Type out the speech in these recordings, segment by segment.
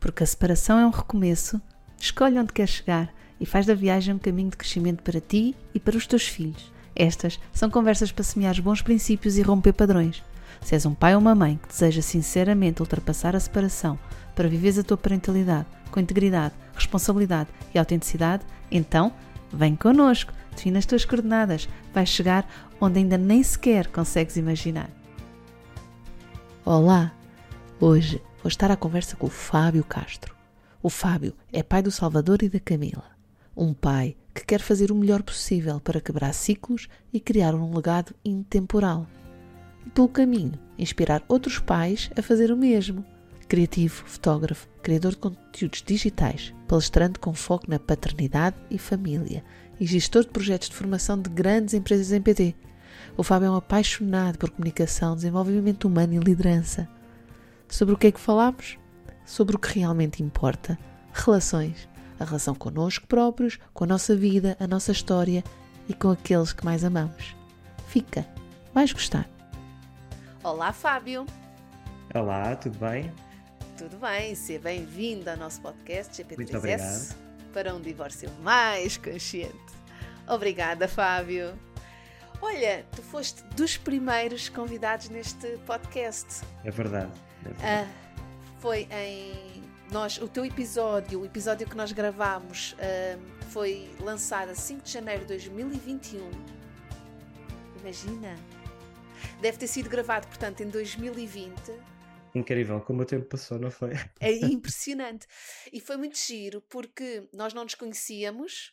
porque a separação é um recomeço, escolhe onde queres chegar e faz da viagem um caminho de crescimento para ti e para os teus filhos. Estas são conversas para semear bons princípios e romper padrões. Se és um pai ou uma mãe que deseja sinceramente ultrapassar a separação para viveres a tua parentalidade com integridade, responsabilidade e autenticidade, então vem connosco, define as tuas coordenadas, vais chegar onde ainda nem sequer consegues imaginar. Olá! Hoje vou estar à conversa com o Fábio Castro. O Fábio é pai do Salvador e da Camila. Um pai que quer fazer o melhor possível para quebrar ciclos e criar um legado intemporal. E pelo caminho, inspirar outros pais a fazer o mesmo. Criativo, fotógrafo, criador de conteúdos digitais, palestrante com foco na paternidade e família e gestor de projetos de formação de grandes empresas em PT. O Fábio é um apaixonado por comunicação, desenvolvimento humano e liderança. Sobre o que é que falamos? Sobre o que realmente importa. Relações. A relação connosco próprios, com a nossa vida, a nossa história e com aqueles que mais amamos. Fica. Vais gostar. Olá, Fábio. Olá, tudo bem? Tudo bem, seja bem-vindo ao nosso podcast Muito GP3S obrigado. para um divórcio mais consciente. Obrigada, Fábio. Olha, tu foste dos primeiros convidados neste podcast. É verdade. Foi o teu episódio, o episódio que nós gravámos, foi lançado a 5 de janeiro de 2021. Imagina! Deve ter sido gravado, portanto, em 2020. Incrível, como o tempo passou, não foi? É impressionante. E foi muito giro, porque nós não nos conhecíamos,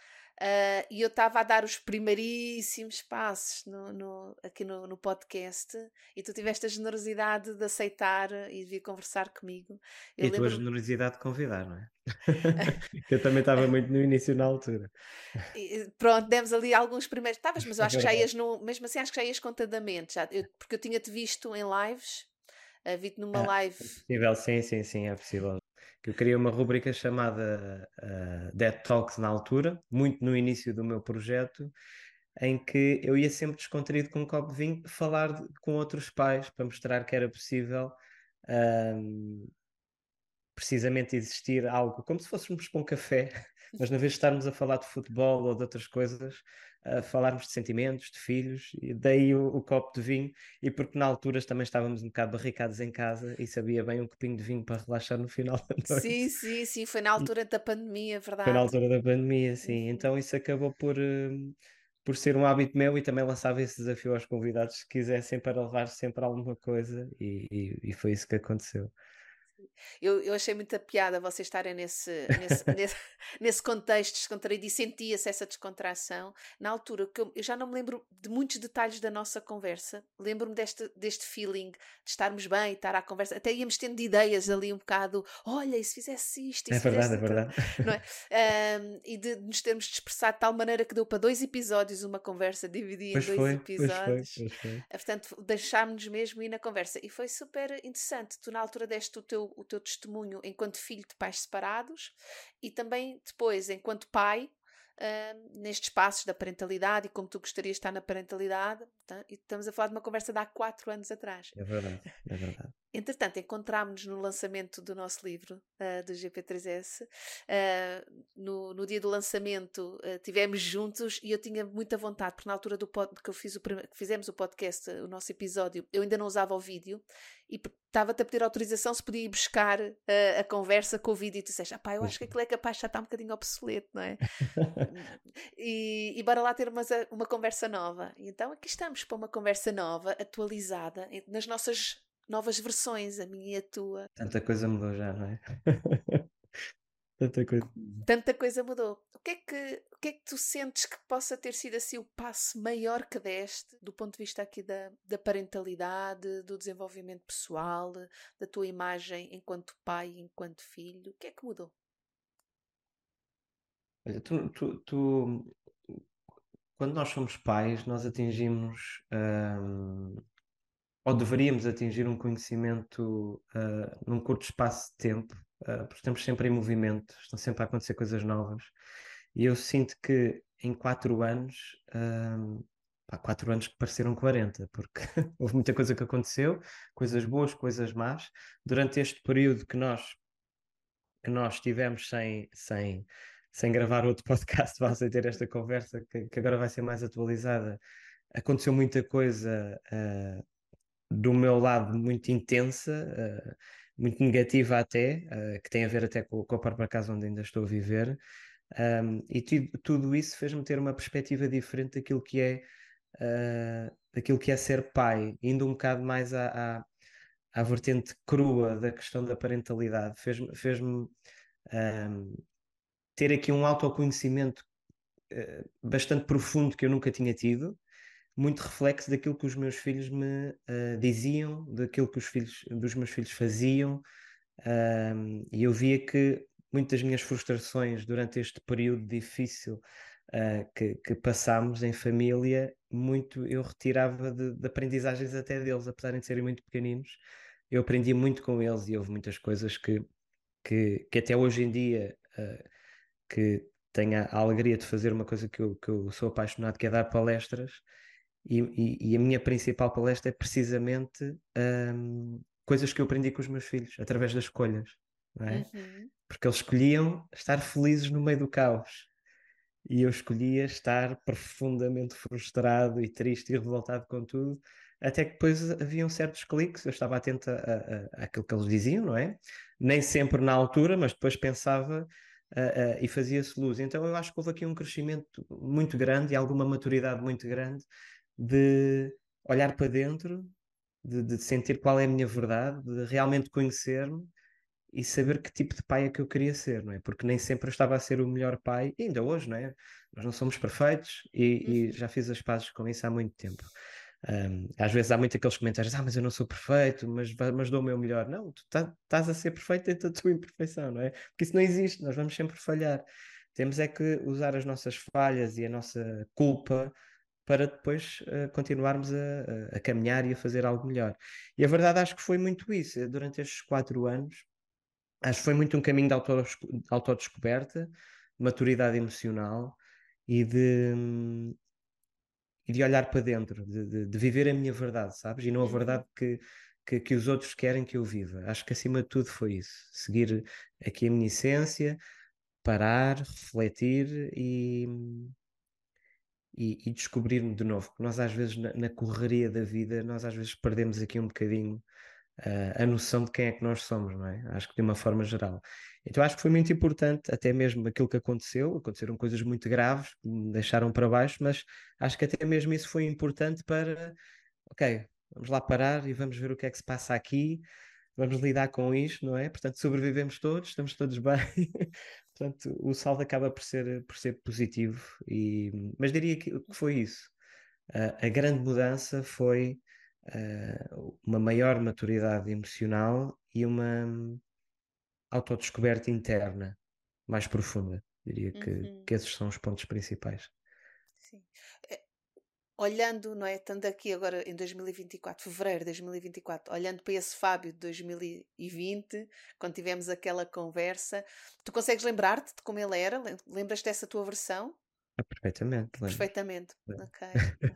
e eu estava a dar os primeiríssimos passos aqui no podcast, e tu tiveste a generosidade de aceitar e de vir conversar comigo. E a tua generosidade de convidar, não é? Eu também estava muito no início na altura. Pronto, demos ali alguns primeiros. Estavas, mas eu É acho que já verdade. ias mesmo assim acho que já ias contadamente, porque eu tinha-te visto em lives, vi-te numa É live. possível, sim, é possível. Que eu queria uma rubrica chamada Dead Talks na altura, muito no início do meu projeto, em que eu ia sempre descontraído com um copo de vinho falar com outros pais para mostrar que era possível precisamente existir algo, como se fôssemos para um café, mas na vez de estarmos a falar de futebol ou de outras coisas, a falarmos de sentimentos, de filhos, e daí o copo de vinho, e porque na altura também estávamos um bocado barricados em casa e sabia bem um copinho de vinho para relaxar no final da Sim, noite. sim, foi na E altura da pandemia, foi na verdade. altura da pandemia, sim. Então isso acabou por ser um hábito meu e também lançava esse desafio aos convidados se quisessem para levar sempre alguma coisa e foi isso que aconteceu. Eu achei muita piada vocês estarem nesse contexto descontraído e sentia-se essa descontração. Na altura, que eu já não me lembro de muitos detalhes da nossa conversa, lembro-me deste feeling de estarmos bem, estar à conversa, até íamos tendo ideias ali um bocado, olha, e se fizesse isto, e É se fizesse verdade, é aquilo, verdade. não é? E de nos termos expressado de tal maneira que deu para 2 episódios uma conversa dividida em Pois 2 foi, pois foi, episódios. pois foi. Portanto, deixámos-nos mesmo ir na conversa e foi super interessante. Tu na altura deste o teu testemunho enquanto filho de pais separados e também depois enquanto pai, nestes passos da parentalidade e como tu gostarias de estar na parentalidade, tá? E estamos a falar de uma conversa de há 4 anos atrás. É verdade, é verdade. Entretanto, encontrámos-nos no lançamento do nosso livro, do GP3S. No dia do lançamento, estivemos juntos e eu tinha muita vontade, porque na altura que fizemos o podcast, o nosso episódio, eu ainda não usava o vídeo e estava-te a pedir autorização se podia ir buscar a conversa com o vídeo e tu disseste, eu acho que aquilo é capaz de já estar um bocadinho obsoleto, não é? E bora lá ter uma conversa nova. E então aqui estamos para uma conversa nova, atualizada, nas nossas novas versões, a minha e a tua. Tanta coisa mudou já, não é? Tanta coisa. Tanta coisa mudou. O que é que tu sentes que possa ter sido assim o passo maior que deste, do ponto de vista aqui da parentalidade, do desenvolvimento pessoal, da tua imagem enquanto pai, enquanto filho? O que é que mudou? Olha, quando nós somos pais, nós atingimos, ou deveríamos atingir um conhecimento num curto espaço de tempo, porque estamos sempre em movimento, estão sempre a acontecer coisas novas. E eu sinto que em 4 anos, 4 anos que pareceram 40, porque houve muita coisa que aconteceu, coisas boas, coisas más. Durante este período que nós que nós tivemos sem gravar outro podcast, vamos a ter esta conversa que agora vai ser mais atualizada. Aconteceu muita coisa do meu lado muito intensa, muito negativa até, que tem a ver até com a própria casa onde ainda estou a viver. E tudo isso fez-me ter uma perspectiva diferente daquilo que é ser pai, indo um bocado mais à vertente crua da questão da parentalidade. Fez-me ter aqui um autoconhecimento bastante profundo que eu nunca tinha tido, muito reflexo daquilo que os meus filhos me diziam, daquilo que os filhos dos meus filhos faziam, e eu via que muitas minhas frustrações durante este período difícil que passámos em família, muito eu retirava de aprendizagens até deles, apesar de serem muito pequeninos. Eu aprendi muito com eles e houve muitas coisas que até hoje em dia que tenho a alegria de fazer uma coisa que eu sou apaixonado, que é dar palestras, e a minha principal palestra é precisamente coisas que eu aprendi com os meus filhos, através das escolhas, não é? Uhum. Porque eles escolhiam estar felizes no meio do caos. E eu escolhia estar profundamente frustrado e triste e revoltado com tudo, até que depois haviam certos cliques, eu estava atento àquilo que eles diziam, não é? Nem sempre na altura, mas depois pensava e fazia-se luz. Então eu acho que houve aqui um crescimento muito grande e alguma maturidade muito grande de olhar para dentro, de sentir qual é a minha verdade, de realmente conhecer-me e saber que tipo de pai é que eu queria ser, não é? Porque nem sempre eu estava a ser o melhor pai, e ainda hoje, não é? Nós não somos perfeitos e Uhum. já fiz as pazes com isso há muito tempo. Às vezes há muito aqueles comentários, mas eu não sou perfeito, mas dou o meu melhor. Não, tu estás a ser perfeito dentro da tua imperfeição, não é? Porque isso não existe, nós vamos sempre falhar. Temos é que usar as nossas falhas e a nossa culpa para depois continuarmos a caminhar e a fazer algo melhor. E a verdade acho que foi muito isso. Durante estes 4 anos, acho que foi muito um caminho de autodescoberta, maturidade emocional e de olhar para dentro, de viver a minha verdade, sabes? E não a Uhum. verdade que os outros querem que eu viva. Acho que acima de tudo foi isso. Seguir aqui a minha essência, parar, refletir e descobrir-me de novo. Porque nós às vezes na correria da vida, nós às vezes perdemos aqui um bocadinho a noção de quem é que nós somos, não é? Acho que de uma forma geral. Então acho que foi muito importante, até mesmo aquilo que aconteceu, aconteceram coisas muito graves que me deixaram para baixo, mas acho que até mesmo isso foi importante para, ok, vamos lá parar e vamos ver o que é que se passa aqui, vamos lidar com isto, não é? Portanto, sobrevivemos todos, estamos todos bem. Portanto, o saldo acaba por ser positivo, mas diria que foi isso. A grande mudança foi uma maior maturidade emocional e uma autodescoberta interna mais profunda. Diria Uhum. que esses são os pontos principais. Sim. Eh, Olhando, não é? Estando aqui agora em 2024, fevereiro de 2024, olhando para esse Fábio de 2020, quando tivemos aquela conversa, tu consegues lembrar-te de como ele era? Lembras-te dessa tua versão? Perfeitamente, lembro. Perfeitamente. Lembro. Ok.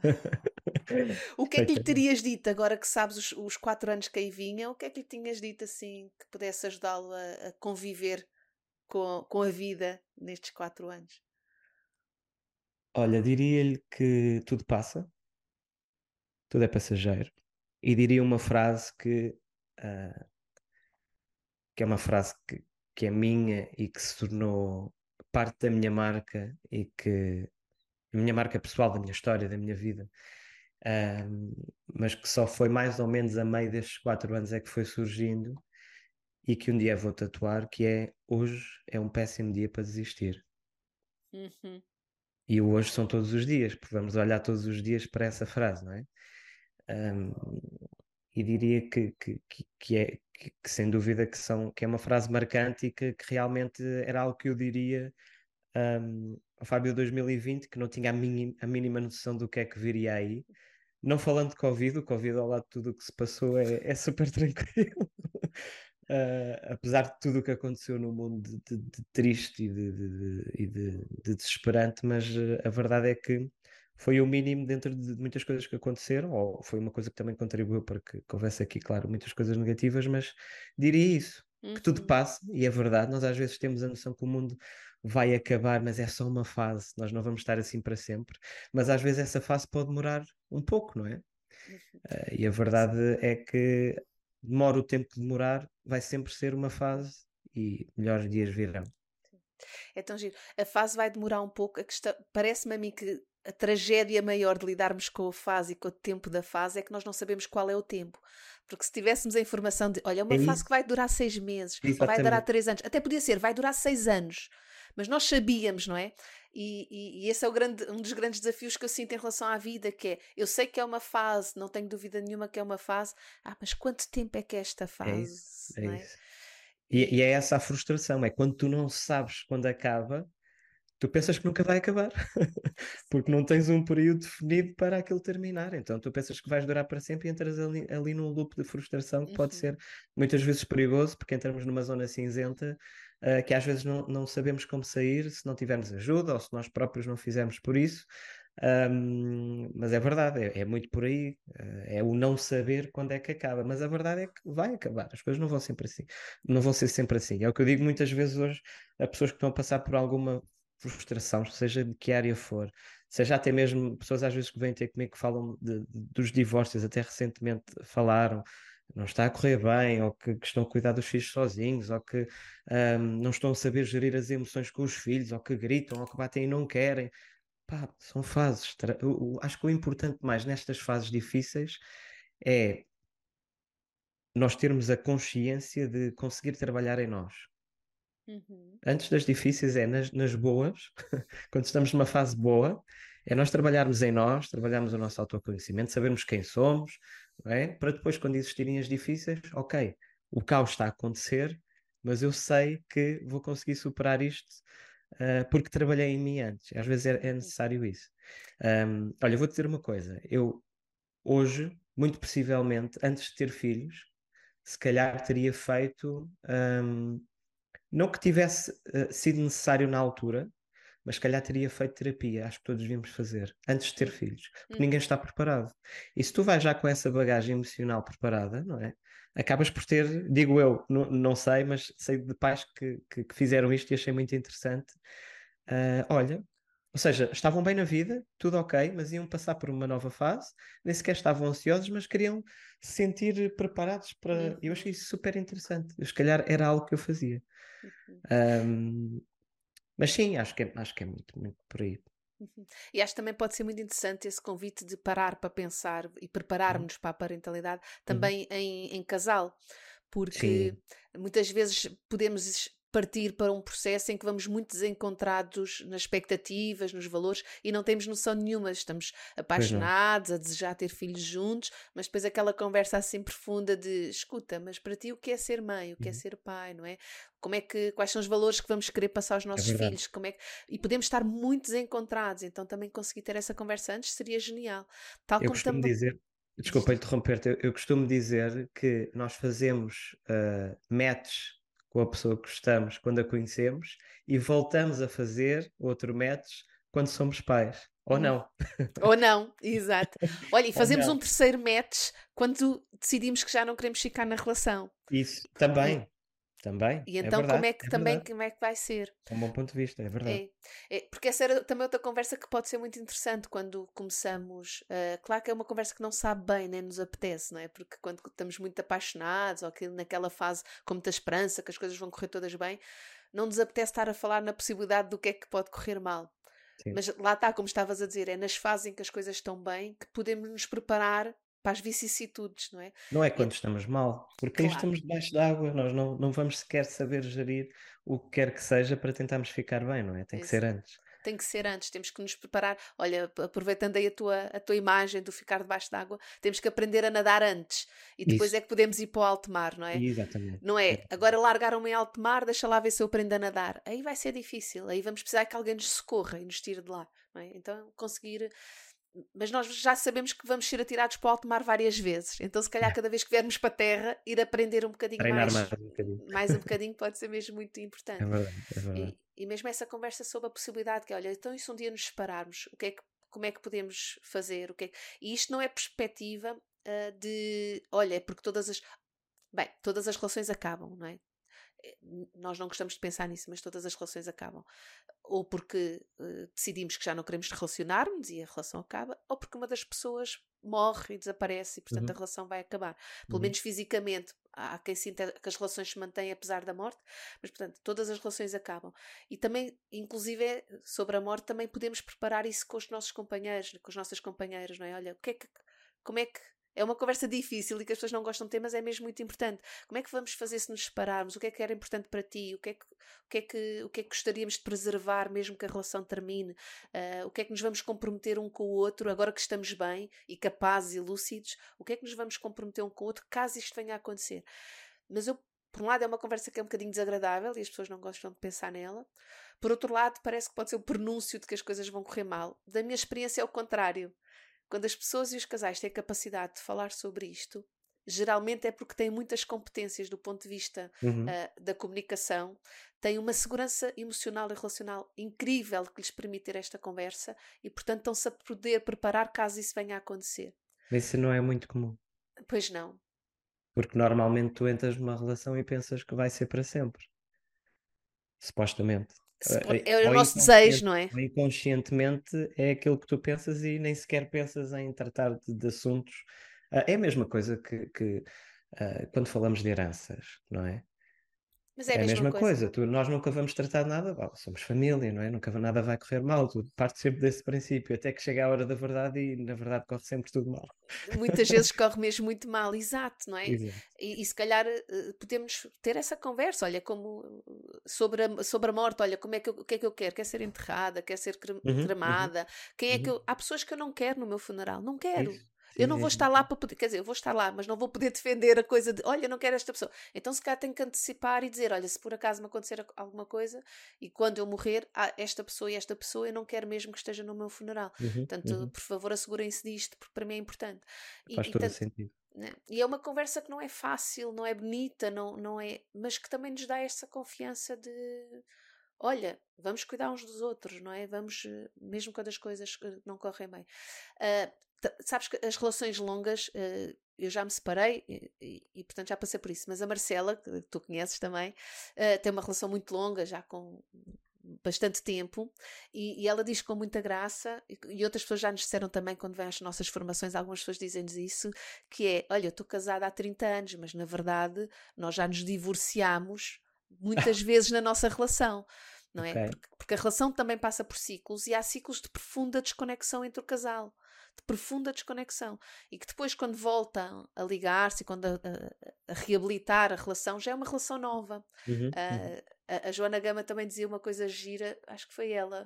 O que é que lhe Perfeitamente. terias dito agora que sabes os 4 anos que aí vinham? O que é que lhe tinhas dito assim que pudesse ajudá-lo a conviver com a vida nestes 4 anos? Olha, diria-lhe que tudo passa, tudo é passageiro. E diria uma frase ah, que é uma frase que é minha e que se tornou parte da minha marca e que a minha marca pessoal, da minha história, da minha vida. Ahm, mas que só foi mais ou menos a meio destes 4 anos é que foi surgindo e que um dia vou tatuar, que é hoje é um péssimo dia para desistir. Uhum, E o hoje são todos os dias, porque vamos olhar todos os dias para essa frase, não é? Ahm, e diria que sem dúvida que é uma frase marcante e que realmente era algo que eu diria ao Fábio 2020, que não tinha a mínima noção do que é que viria aí. Não falando de Covid, o Covid ao lado de tudo o que se passou é super tranquilo. Apesar de tudo o que aconteceu no mundo de triste e de desesperante, mas a verdade é que foi o mínimo dentro de muitas coisas que aconteceram, ou foi uma coisa que também contribuiu para que houvesse aqui, claro, muitas coisas negativas, mas diria isso. que tudo passa, e é verdade, nós às vezes temos a noção que o mundo vai acabar, mas é só uma fase, nós não vamos estar assim para sempre, mas às vezes essa fase pode demorar um pouco, não é? E a verdade é que demora o tempo que demorar, vai sempre ser uma fase e melhores dias virão. É tão giro. A fase vai demorar um pouco. A questão, parece-me a mim que a tragédia maior de lidarmos com a fase e com o tempo da fase é que nós não sabemos qual é o tempo. Porque se tivéssemos a informação de, olha, É uma fase isso, que vai durar 6 meses, ou vai durar exatamente. 3 anos, até podia ser, vai durar 6 anos. Mas nós sabíamos, não é? E esse é um dos grandes desafios que eu sinto em relação à vida, que é, eu sei que é uma fase, não tenho dúvida nenhuma que é uma fase, mas quanto tempo é que é esta É isso, fase, é não é? isso. E é E, essa a frustração, é quando tu não sabes quando acaba, tu pensas que nunca vai acabar, é isso. porque não tens um período definido para aquilo terminar. Então tu pensas que vais durar para sempre e entras ali num loop de frustração que pode Uhum, ser muitas vezes perigoso, porque entramos numa zona cinzenta, que às vezes não sabemos como sair se não tivermos ajuda ou se nós próprios não fizermos por isso. Mas é verdade, é muito por aí, é o não saber quando é que acaba, mas a verdade é que vai acabar, as coisas não vão sempre assim, não vão ser sempre assim. É o que eu digo muitas vezes hoje a pessoas que estão a passar por alguma frustração, seja de que área for, seja até mesmo pessoas às vezes que vêm ter comigo que falam dos divórcios, até recentemente falaram. Não está a correr bem, ou que estão a cuidar dos filhos sozinhos, ou que não estão a saber gerir as emoções com os filhos, ou que gritam, ou que batem e não querem. Pá, são fases. Acho que o importante mais nestas fases difíceis é nós termos a consciência de conseguir trabalhar em nós. uhum, Antes das difíceis é nas boas, quando estamos numa fase boa, é nós trabalharmos em nós, trabalharmos o nosso autoconhecimento, sabermos quem somos, não é? Para depois, quando existirem as difíceis, ok, o caos está a acontecer, mas eu sei que vou conseguir superar isto, porque trabalhei em mim antes. Às vezes é uhum, necessário isso. Olha, eu vou-te dizer uma coisa. Eu, hoje, muito possivelmente, antes de ter filhos, se calhar teria feito, não que tivesse sido necessário na altura, mas se calhar teria feito terapia. Acho que todos devíamos fazer, antes de ter uhum, filhos, porque ninguém uhum. está preparado. E se tu vais já com essa bagagem emocional preparada, não é? Acabas por ter, digo eu, não sei, mas sei de pais que fizeram isto e achei muito interessante. Olha, ou seja, estavam bem na vida, tudo ok, mas iam passar por uma nova fase, nem sequer estavam ansiosos, mas queriam se sentir preparados para. Eu Uhum, achei isso super interessante. Eu, se calhar era algo que eu fazia. uhum, Ahm, mas sim, acho que é muito, muito por aí. uhum. E acho que também pode ser muito interessante esse convite de parar para pensar e Uhum. prepararmos para a parentalidade Uhum. também em casal, porque Sim, muitas vezes podemos partir para um processo em que vamos muito desencontrados nas expectativas, nos valores e não temos noção nenhuma. Estamos pois não. apaixonados, a desejar ter filhos juntos, mas depois aquela conversa assim profunda de escuta, mas para ti o que é ser mãe, o que é Uhum. ser pai, não é? Quais são os valores que vamos querer passar aos É nossos verdade. filhos? E podemos estar muito desencontrados, então também conseguir ter essa conversa antes seria genial. Tal Eu como costumo também. dizer, desculpa interromper-te, eu costumo dizer que nós fazemos match com a pessoa que gostamos quando a conhecemos e voltamos a fazer outro match quando somos pais. Ou não. Ou não, exato. Olha, e Ou fazemos um não. terceiro match quando decidimos que já não queremos ficar na relação. Isso E, também, e é então verdade, é verdade. como é que vai ser? É um bom ponto de vista, é verdade. É, porque essa era também outra conversa que pode ser muito interessante quando começamos. Claro que é uma conversa que não sabe bem, nem nos apetece, não é? Porque quando estamos muito apaixonados ou que naquela fase com muita esperança que as coisas vão correr todas bem, não nos apetece estar a falar na possibilidade do que é que pode correr mal. Sim. Mas lá está, como estavas a dizer, é nas fases em que as coisas estão bem que podemos nos preparar para as vicissitudes, não é? Não é E, quando estamos mal, porque aí claro, estamos debaixo d'água, nós não vamos sequer saber gerir o que quer que seja para tentarmos ficar bem, não é? Tem que ser exato. antes. Tem que ser antes, temos que nos preparar. Olha, aproveitando aí a tua imagem do ficar debaixo d'água, temos que aprender a nadar antes e depois Isso, é que podemos ir para o alto mar, não é? exatamente. Não é? Agora largaram-me em alto mar, deixa lá ver se eu aprendo a nadar. Aí vai ser difícil, aí vamos precisar que alguém nos socorra e nos tire de lá, não é? Então conseguir. Mas nós já sabemos que vamos ser atirados para o alto mar várias vezes. Então, se calhar, cada vez que viermos para a terra, ir aprender um bocadinho Treinar mais um bocadinho. mais um bocadinho, pode ser mesmo muito É importante. verdade, é verdade. E mesmo essa conversa sobre a possibilidade que, olha, então e se um dia nos separarmos, como é que podemos fazer? E isto não é perspectiva de, olha, é porque bem, todas as relações acabam, não é? nós não gostamos de pensar nisso, mas todas as relações acabam. Ou porque decidimos que já não queremos relacionar-nos e a relação acaba, ou porque uma das pessoas morre e desaparece e, portanto, a Uhum. relação vai acabar. Pelo Uhum. menos fisicamente. Há quem sinta que as relações se mantêm apesar da morte, mas, portanto, todas as relações acabam. E também, inclusive, sobre a morte, também podemos preparar isso com os nossos companheiros, com as nossas companheiras, não é? Olha, como é que é uma conversa difícil e que as pessoas não gostam de ter, mas é mesmo muito importante. Como é que vamos fazer se nos separarmos? O que é que era importante para ti? O que é que gostaríamos de preservar mesmo que a relação termine? O que é que nos vamos comprometer um com o outro agora que estamos bem e capazes e lúcidos? O que é que nos vamos comprometer um com o outro caso isto venha a acontecer? Mas por um lado, é uma conversa que é um bocadinho desagradável e as pessoas não gostam de pensar nela. Por outro lado, parece que pode ser o prenúncio de que as coisas vão correr mal. Da minha experiência é o contrário. Quando as pessoas e os casais têm a capacidade de falar sobre isto, geralmente é porque têm muitas competências do ponto de vista Uhum. da comunicação, têm uma segurança emocional e relacional incrível que lhes permite ter esta conversa e, portanto, estão-se a poder preparar caso isso venha a acontecer. Isso não é muito comum, Pois não. porque normalmente tu entras numa relação e pensas que vai ser para sempre, supostamente. É o Ou nosso desejo, inconsciente, não é? ou inconscientemente é aquilo que tu pensas e nem sequer pensas em tratar de assuntos. É a mesma coisa que quando falamos de heranças, não é? Mas é a É a mesma mesma coisa. coisa, nós nunca vamos tratar de nada, somos família, não é? Nunca nada vai correr mal, tudo parte sempre desse princípio, até que chega a hora da verdade e na verdade corre sempre tudo mal. Muitas vezes corre mesmo muito mal, exato, não é? Exato. E se calhar podemos ter essa conversa, olha, como sobre a morte, olha, o que é que eu quero? Quer ser enterrada, quer ser Uhum, uhum, cremada? uhum. Há pessoas que eu não quero no meu funeral, não É quero. isso. Eu Sim, não sim, vou sim, estar lá sim. para poder, quer dizer, eu vou estar lá, mas não vou poder defender a coisa de, olha, eu não quero esta pessoa. Então, se calhar, tenho que antecipar e dizer, olha, se por acaso me acontecer alguma coisa e quando eu morrer, há esta pessoa, eu não quero mesmo que esteja no meu funeral. Uhum, Portanto, uhum. por favor, assegurem-se disto, porque para mim é importante. Faz E todo o tanto, sentido. né? E é uma conversa que não é fácil, não é bonita, não é, mas que também nos dá essa confiança de, olha, vamos cuidar uns dos outros, não é? Vamos, mesmo quando as coisas não correm bem. Ah, sabes que as relações longas, eu já me separei e, portanto já passei por isso, mas a Marcela, que tu conheces também, tem uma relação muito longa, já com bastante tempo, e ela diz com muita graça, e outras pessoas já nos disseram também quando vêm às nossas formações, algumas pessoas dizem-nos isso, que é, olha, eu estou casada há 30 anos, mas na verdade nós já nos divorciámos muitas vezes na nossa relação, não é? Ok. Porque a relação também passa por ciclos e há ciclos de profunda desconexão entre o casal. De profunda desconexão. E que depois, quando voltam a ligar-se, quando a reabilitar a relação, já é uma relação nova. Uhum, uhum. A Joana Gama também dizia uma coisa gira, acho que foi ela,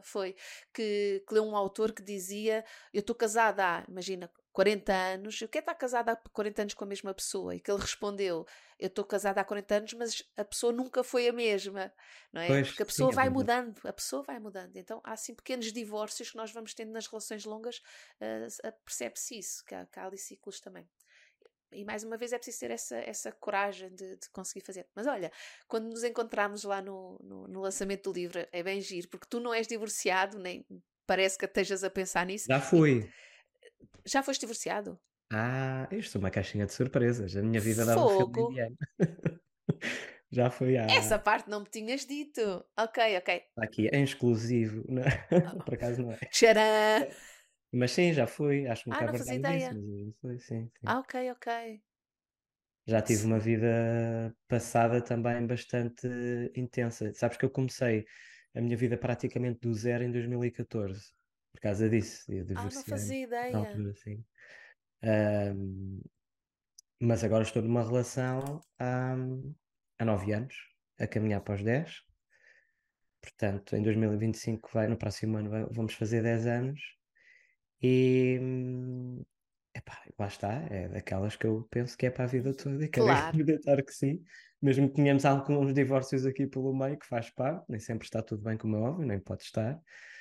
que leu um autor que dizia: eu estou casada há, imagina, 40 anos, eu quero estar casada há 40 anos com a mesma pessoa. E que ele respondeu: eu estou casada há 40 anos, mas a pessoa nunca foi a mesma, não é? Pois, Porque a sim, pessoa é vai verdade. mudando, a pessoa vai mudando. Então há assim pequenos divórcios que nós vamos tendo nas relações longas, percebe-se isso, que há ali ciclos também. E mais uma vez é preciso ter essa coragem de conseguir fazer. Mas olha, quando nos encontramos lá no lançamento do livro, é bem giro, porque tu não és divorciado, nem parece que estejas a pensar nisso. Já E fui. já foste divorciado? Isto é uma caixinha de surpresas. A minha vida dava filme Fogo! indiano. Já fui Essa parte não me tinhas dito. Ok, ok. aqui em exclusivo. Por acaso não é. Tcharam! Mas sim, já fui. Acho um Ah, bocado não fazia verdade disso, ideia. mas eu já fui, sim, sim. Ah, ok, ok. Já tive uma vida passada também bastante intensa. Sabes que eu comecei a minha vida praticamente do zero em 2014, por causa disso. Eu Ah, não divorciei-me fazia na ideia. altura, sim. Ahm, mas agora estou numa relação há 9 anos, a caminhar para os 10. Portanto, em 2025 no próximo ano vamos fazer 10 anos. E epá, lá está, é daquelas que eu penso que é para a vida Uhum. toda e quero Claro. acreditar que sim. Mesmo que tenhamos alguns divórcios aqui pelo meio, que faz parte, nem sempre está tudo bem, como é óbvio, nem pode estar.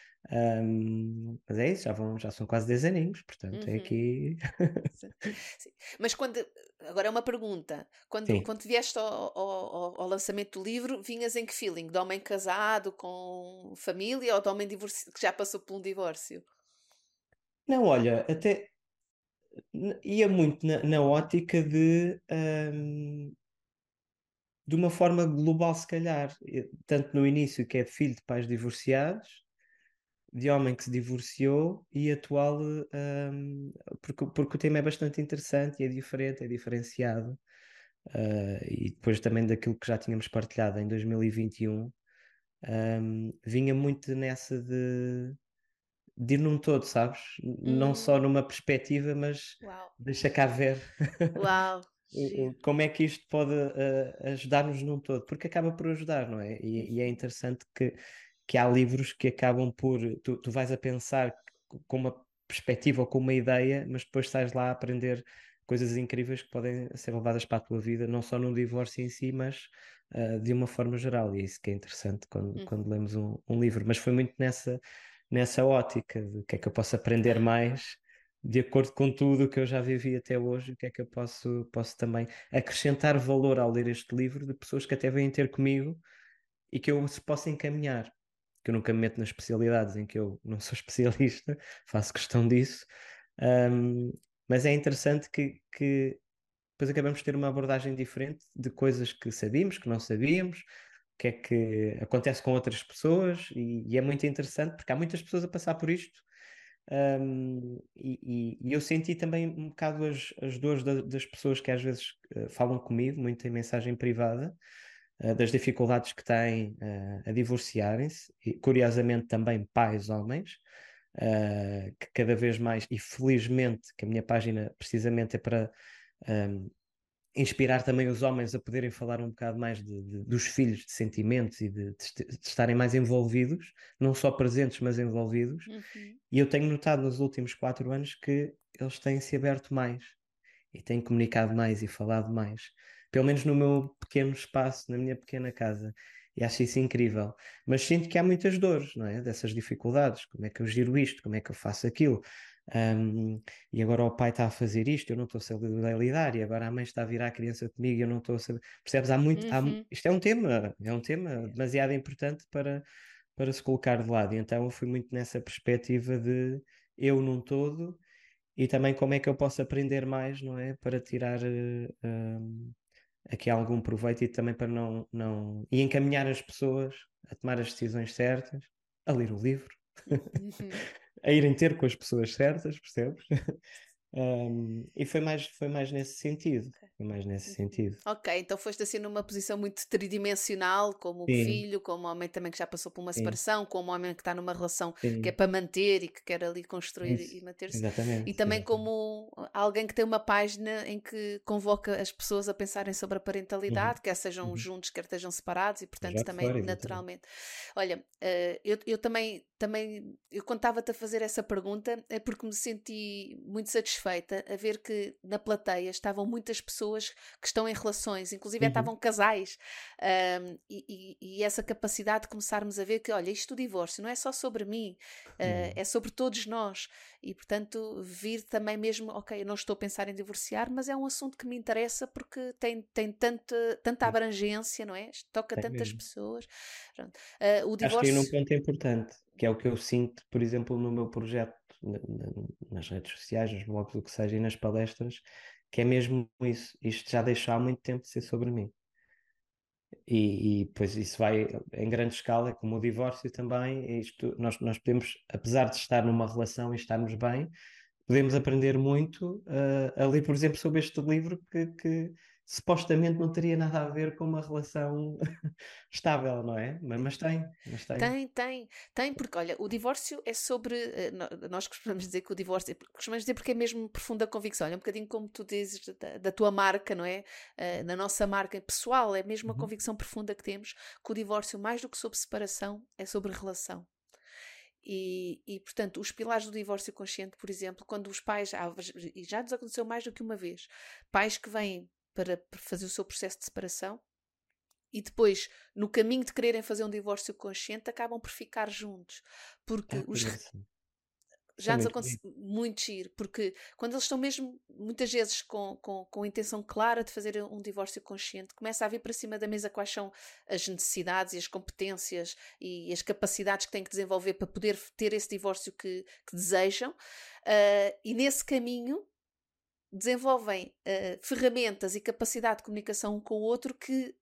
Mas é isso, já são quase 10 aninhos, portanto é Uhum. aqui. Sim, sim. Mas agora é uma pergunta. Quando, Sim. quando vieste ao lançamento do livro, vinhas em que feeling? De homem casado, com família ou de homem que já passou por um divórcio? Não, olha, até ia muito na ótica de de uma forma global, se calhar, tanto no início, que é de filho de pais divorciados, de homem que se divorciou, e atual, porque o tema é bastante interessante e é diferente, é diferenciado. E depois também daquilo que já tínhamos partilhado em 2021, vinha muito nessa de ir num todo, sabes? Não só numa perspectiva, mas Uau, deixa cá ver uau, giro. como é que isto pode ajudar-nos num todo, porque acaba por ajudar, não é? E é Uhum, interessante que há livros que acabam por. Tu vais a pensar com uma perspectiva ou com uma ideia, mas depois sais lá a aprender coisas incríveis que podem ser levadas para a tua vida, não só no divórcio em si, mas de uma forma geral. E é isso que é interessante quando uhum. lemos um livro. Mas foi muito nessa ótica de o que é que eu posso aprender Ah, mais de acordo com tudo o que eu já vivi até hoje, o que é que eu posso também acrescentar valor ao ler este livro de pessoas que até vêm ter comigo e que eu se possa encaminhar. Que eu nunca me meto nas especialidades em que eu não sou especialista, faço questão disso. Ahm, mas é interessante que depois acabamos de ter uma abordagem diferente de coisas que sabíamos, que não sabíamos, o que é que acontece com outras pessoas, e é muito interessante porque há muitas pessoas a passar por isto. E eu senti também um bocado as dores das pessoas que às vezes falam comigo, muito em mensagem privada, das dificuldades que têm a divorciarem-se, e curiosamente também pais homens, que cada vez mais, e felizmente, que a minha página precisamente é para inspirar também os homens a poderem falar um bocado mais dos filhos, de sentimentos e de estarem mais envolvidos, não só presentes, mas envolvidos. uhum. E eu tenho notado nos últimos 4 anos que eles têm se aberto mais e têm comunicado mais e falado mais, pelo menos no meu pequeno espaço, na minha pequena casa. E acho isso incrível. Mas sinto que há muitas dores, não é? Dessas dificuldades. Como é que eu giro isto? Como é que eu faço aquilo? Um, e agora o pai está a fazer isto, eu não estou a saber lidar, e agora a mãe está a virar a criança comigo e eu não estou a saber. Percebes? Uhum. Isto é um tema Mesmo. demasiado importante para se colocar de lado. E então eu fui muito nessa perspectiva de eu num todo e também como é que eu posso aprender mais, não é? Para tirar aqui algum proveito e também para não. E encaminhar as pessoas a tomar as decisões certas, a ler o livro, Uhum. a irem ter com as pessoas certas, percebes? E foi mais nesse sentido. Foi mais nesse Uhum. sentido. Ok, então foste assim numa posição muito tridimensional, como Sim, filho, como homem também que já passou por uma sim, separação, como homem que está numa relação que é sim. para manter e que quer ali construir e Isso. manter-se, e Exatamente, também exatamente. como alguém que tem uma página em que convoca as pessoas a pensarem sobre a Uhum, parentalidade, quer sejam uhum. juntos, quer estejam separados, e Seja portanto o que também for, exatamente. naturalmente. Olha, eu também, eu quando estava-te a fazer essa pergunta é porque me senti muito satisfeita a ver que na plateia estavam muitas pessoas que estão em relações, inclusive Uhum, estavam casais, e essa capacidade de começarmos a ver que, olha, isto do divórcio não é só sobre mim, uhum. é sobre todos nós, e portanto vir também mesmo, ok, eu não estou a pensar em divorciar, mas é um assunto que me interessa porque tem tanta Sim, abrangência, não é? Toca tem tantas mesmo. pessoas. Pronto. O Acho que aí num divórcio. ponto importante, que é o que eu sinto, por exemplo, no meu projeto, nas redes sociais, nos blogs, o que seja, e nas palestras, que é mesmo isso. Isto já deixou há muito tempo de ser sobre mim. E pois isso vai em grande escala, como o divórcio também. Nós podemos, apesar de estar numa relação e estarmos bem, podemos aprender muito ali, por exemplo, sobre este livro que supostamente não teria nada a ver com uma relação estável, não é? Mas tem, mas tem. Tem, porque olha, o divórcio é sobre. Nós costumamos dizer que o divórcio. Costumamos dizer porque é mesmo profunda convicção. Olha, um bocadinho como tu dizes da tua marca, não é? Na nossa marca pessoal, é mesmo uma Uhum. convicção profunda que temos que o divórcio, mais do que sobre separação, é sobre relação. Portanto, os pilares do divórcio consciente, por exemplo, quando os pais. E já nos aconteceu mais do que uma vez. Pais que vêm para fazer o seu processo de separação e depois, no caminho de quererem fazer um divórcio consciente, acabam por ficar juntos. Porque Que engraçado. Isso é já nos muito acontece bonito. muito giro, porque quando eles estão mesmo, muitas vezes, com a intenção clara de fazer um divórcio consciente, começa a vir para cima da mesa quais são as necessidades e as competências e as capacidades que têm que desenvolver para poder ter esse divórcio que desejam, e nesse caminho desenvolvem ferramentas e capacidade de comunicação um com o outro que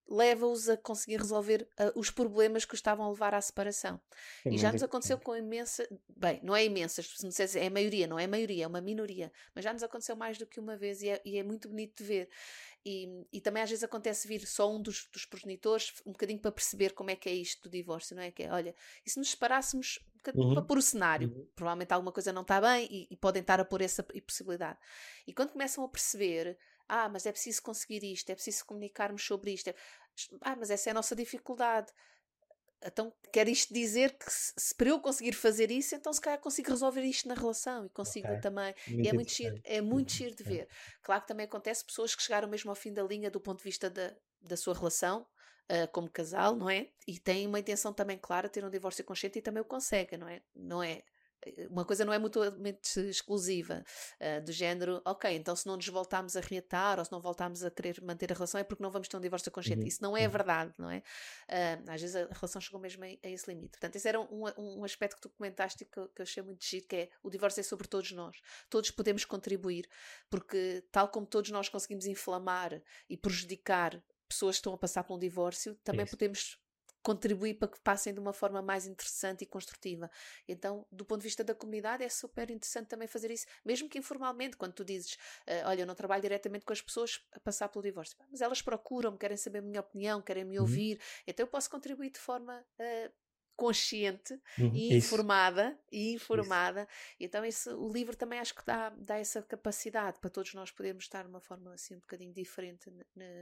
leva-os a conseguir resolver os problemas que os estavam a levar à separação. É E já muito nos aconteceu importante. com imensa... Bem, não é imensas, se me disseres, é a maioria, não é a maioria, é uma minoria. Mas já nos aconteceu mais do que uma vez e é muito bonito de ver. E também às vezes acontece vir só um dos progenitores um bocadinho para perceber como é que é isto do divórcio, não é? Que é, olha, e se nos separássemos, para pôr o cenário, Uhum. provavelmente alguma coisa não está bem e podem estar a pôr essa possibilidade. E quando começam a perceber, mas é preciso conseguir isto, é preciso comunicarmos sobre isto, mas essa é a nossa dificuldade. Então, quer isto dizer que se para eu conseguir fazer isso, então se calhar consigo resolver isto na relação e Ok, consigo também. E muito interessante. é muito Muito giro de interessante. ver. Claro que também acontece pessoas que chegaram mesmo ao fim da linha do ponto de vista da sua relação, como casal, não é? E têm uma intenção também clara de ter um divórcio consciente e também o conseguem, não é? Não é? Uma coisa não é mutuamente exclusiva, do género, ok, então se não nos voltarmos a reatar ou se não voltarmos a querer manter a relação é porque não vamos ter um divórcio consciente. Uhum. Isso não é Uhum. verdade, não é? Às vezes a relação chegou mesmo a esse limite. Portanto, esse era um aspecto que tu comentaste que eu achei muito giro, que é o divórcio é sobre todos nós. Todos podemos contribuir, porque tal como todos nós conseguimos inflamar e prejudicar pessoas que estão a passar por um divórcio, também Isso. podemos contribuir para que passem de uma forma mais interessante e construtiva. Então, do ponto de vista da comunidade, é super interessante também fazer isso, mesmo que informalmente, quando tu dizes, olha, eu não trabalho diretamente com as pessoas a passar pelo divórcio, mas elas procuram-me, querem saber a minha opinião, querem me Uhum. ouvir, então eu posso contribuir de forma consciente Uhum. e Isso. Isso. informada. Então o livro também acho que dá essa capacidade para todos nós podermos estar de uma forma assim um bocadinho diferente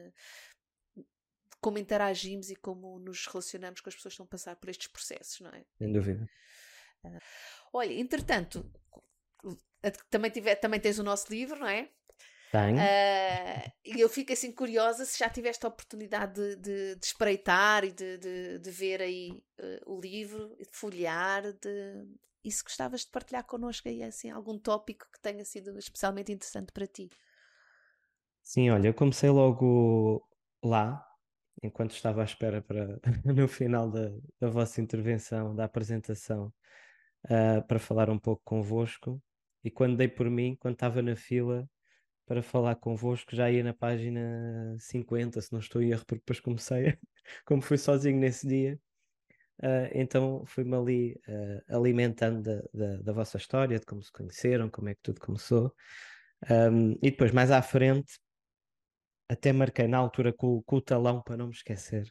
como interagimos e como nos relacionamos com as pessoas que estão a passar por estes processos, não é? Sem dúvida. Olha, entretanto, também tens o nosso livro, não é? Tenho. E eu fico assim curiosa se já tiveste a oportunidade de espreitar e de ver aí o livro, de folhear, e se gostavas de partilhar connosco aí assim, algum tópico que tenha sido especialmente interessante para ti. Sim, olha, eu comecei logo lá, enquanto estava à espera para no final da vossa intervenção, da apresentação, para falar um pouco convosco. E quando dei por mim, quando estava na fila para falar convosco, já ia na página 50, se não estou em erro, porque depois comecei, como fui sozinho nesse dia, então fui-me ali alimentando da vossa história, de como se conheceram, como é que tudo começou. E depois, mais à frente, até marquei na altura com o talão para não me esquecer.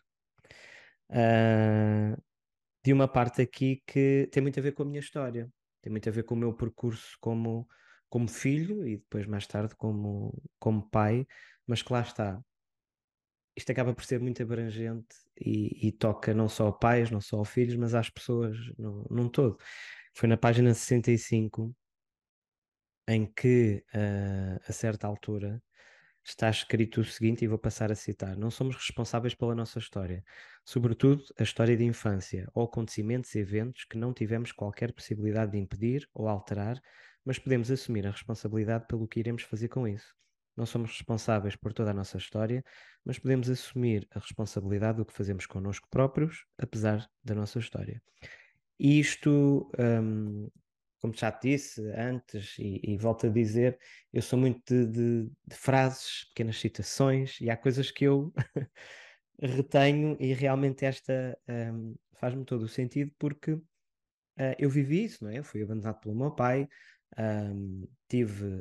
ah, de uma parte aqui que tem muito a ver com a minha história, tem muito a ver com o meu percurso como filho e depois mais tarde como pai, mas que lá está. Isto acaba por ser muito abrangente e toca não só a pais, não só a filhos, mas às pessoas num todo. Foi na página 65 em que, a certa altura, está escrito o seguinte, e vou passar a citar: não somos responsáveis pela nossa história, sobretudo a história de infância, ou acontecimentos e eventos que não tivemos qualquer possibilidade de impedir ou alterar, mas podemos assumir a responsabilidade pelo que iremos fazer com isso. Não somos responsáveis por toda a nossa história, mas podemos assumir a responsabilidade do que fazemos connosco próprios, apesar da nossa história. E isto, como já te disse antes, e volto a dizer, eu sou muito de frases, pequenas citações, e há coisas que eu retenho, e realmente esta faz-me todo o sentido, porque eu vivi isso, não é? Eu fui abandonado pelo meu pai, tive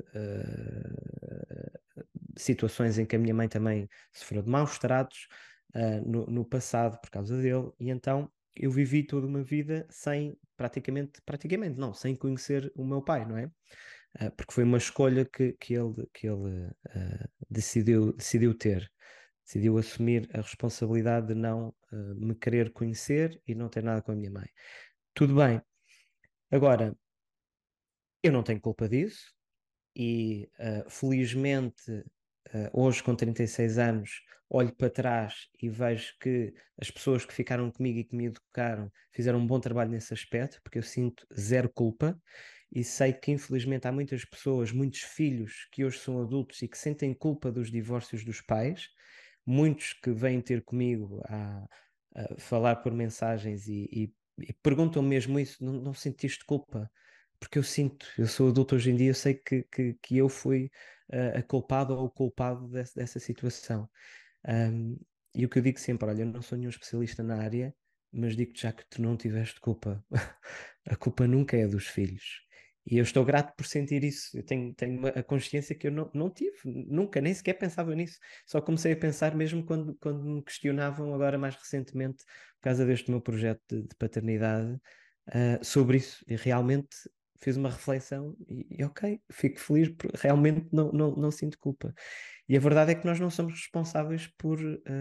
situações em que a minha mãe também sofreu de maus tratos no passado por causa dele, e então eu vivi toda uma vida sem, praticamente não, sem conhecer o meu pai, não é? Porque foi uma escolha que ele decidiu ter. Decidiu assumir a responsabilidade de não me querer conhecer e não ter nada com a minha mãe. Tudo bem. Agora, eu não tenho culpa disso e, felizmente, hoje, com 36 anos, olho para trás e vejo que as pessoas que ficaram comigo e que me educaram fizeram um bom trabalho nesse aspecto, porque eu sinto zero culpa e sei que, infelizmente, há muitas pessoas, muitos filhos que hoje são adultos e que sentem culpa dos divórcios dos pais, muitos que vêm ter comigo a falar por mensagens e perguntam mesmo isso: não sentiste culpa? Porque eu sinto, eu sou adulto hoje em dia, eu sei que eu fui a culpada ou o culpado dessa situação. Um, E o que eu digo sempre, olha, eu não sou nenhum especialista na área, mas digo-te já que tu não tiveste culpa. A culpa nunca é dos filhos. E eu estou grato por sentir isso. Eu tenho a consciência que eu não tive, nunca, nem sequer pensava nisso. Só comecei a pensar mesmo quando me questionavam, agora mais recentemente, por causa deste meu projeto de paternidade, sobre isso. E realmente fiz uma reflexão e ok, fico feliz, porque realmente não sinto culpa. E a verdade é que nós não somos responsáveis por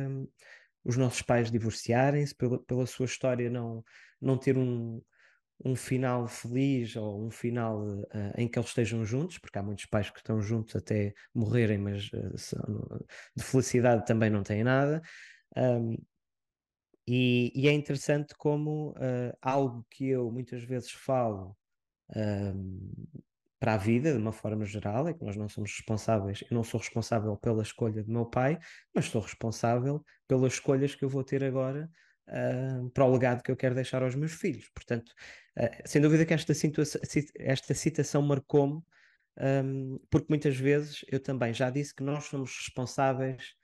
os nossos pais divorciarem-se, pela sua história não ter um final feliz ou um final em que eles estejam juntos, porque há muitos pais que estão juntos até morrerem, mas de felicidade também não têm nada. Um, e é interessante como algo que eu muitas vezes falo um, para a vida, de uma forma geral, é que nós não somos responsáveis. Eu não sou responsável pela escolha do meu pai, mas sou responsável pelas escolhas que eu vou ter agora, para o legado que eu quero deixar aos meus filhos. Portanto, sem dúvida que esta citação marcou-me, porque muitas vezes eu também já disse que nós somos responsáveis,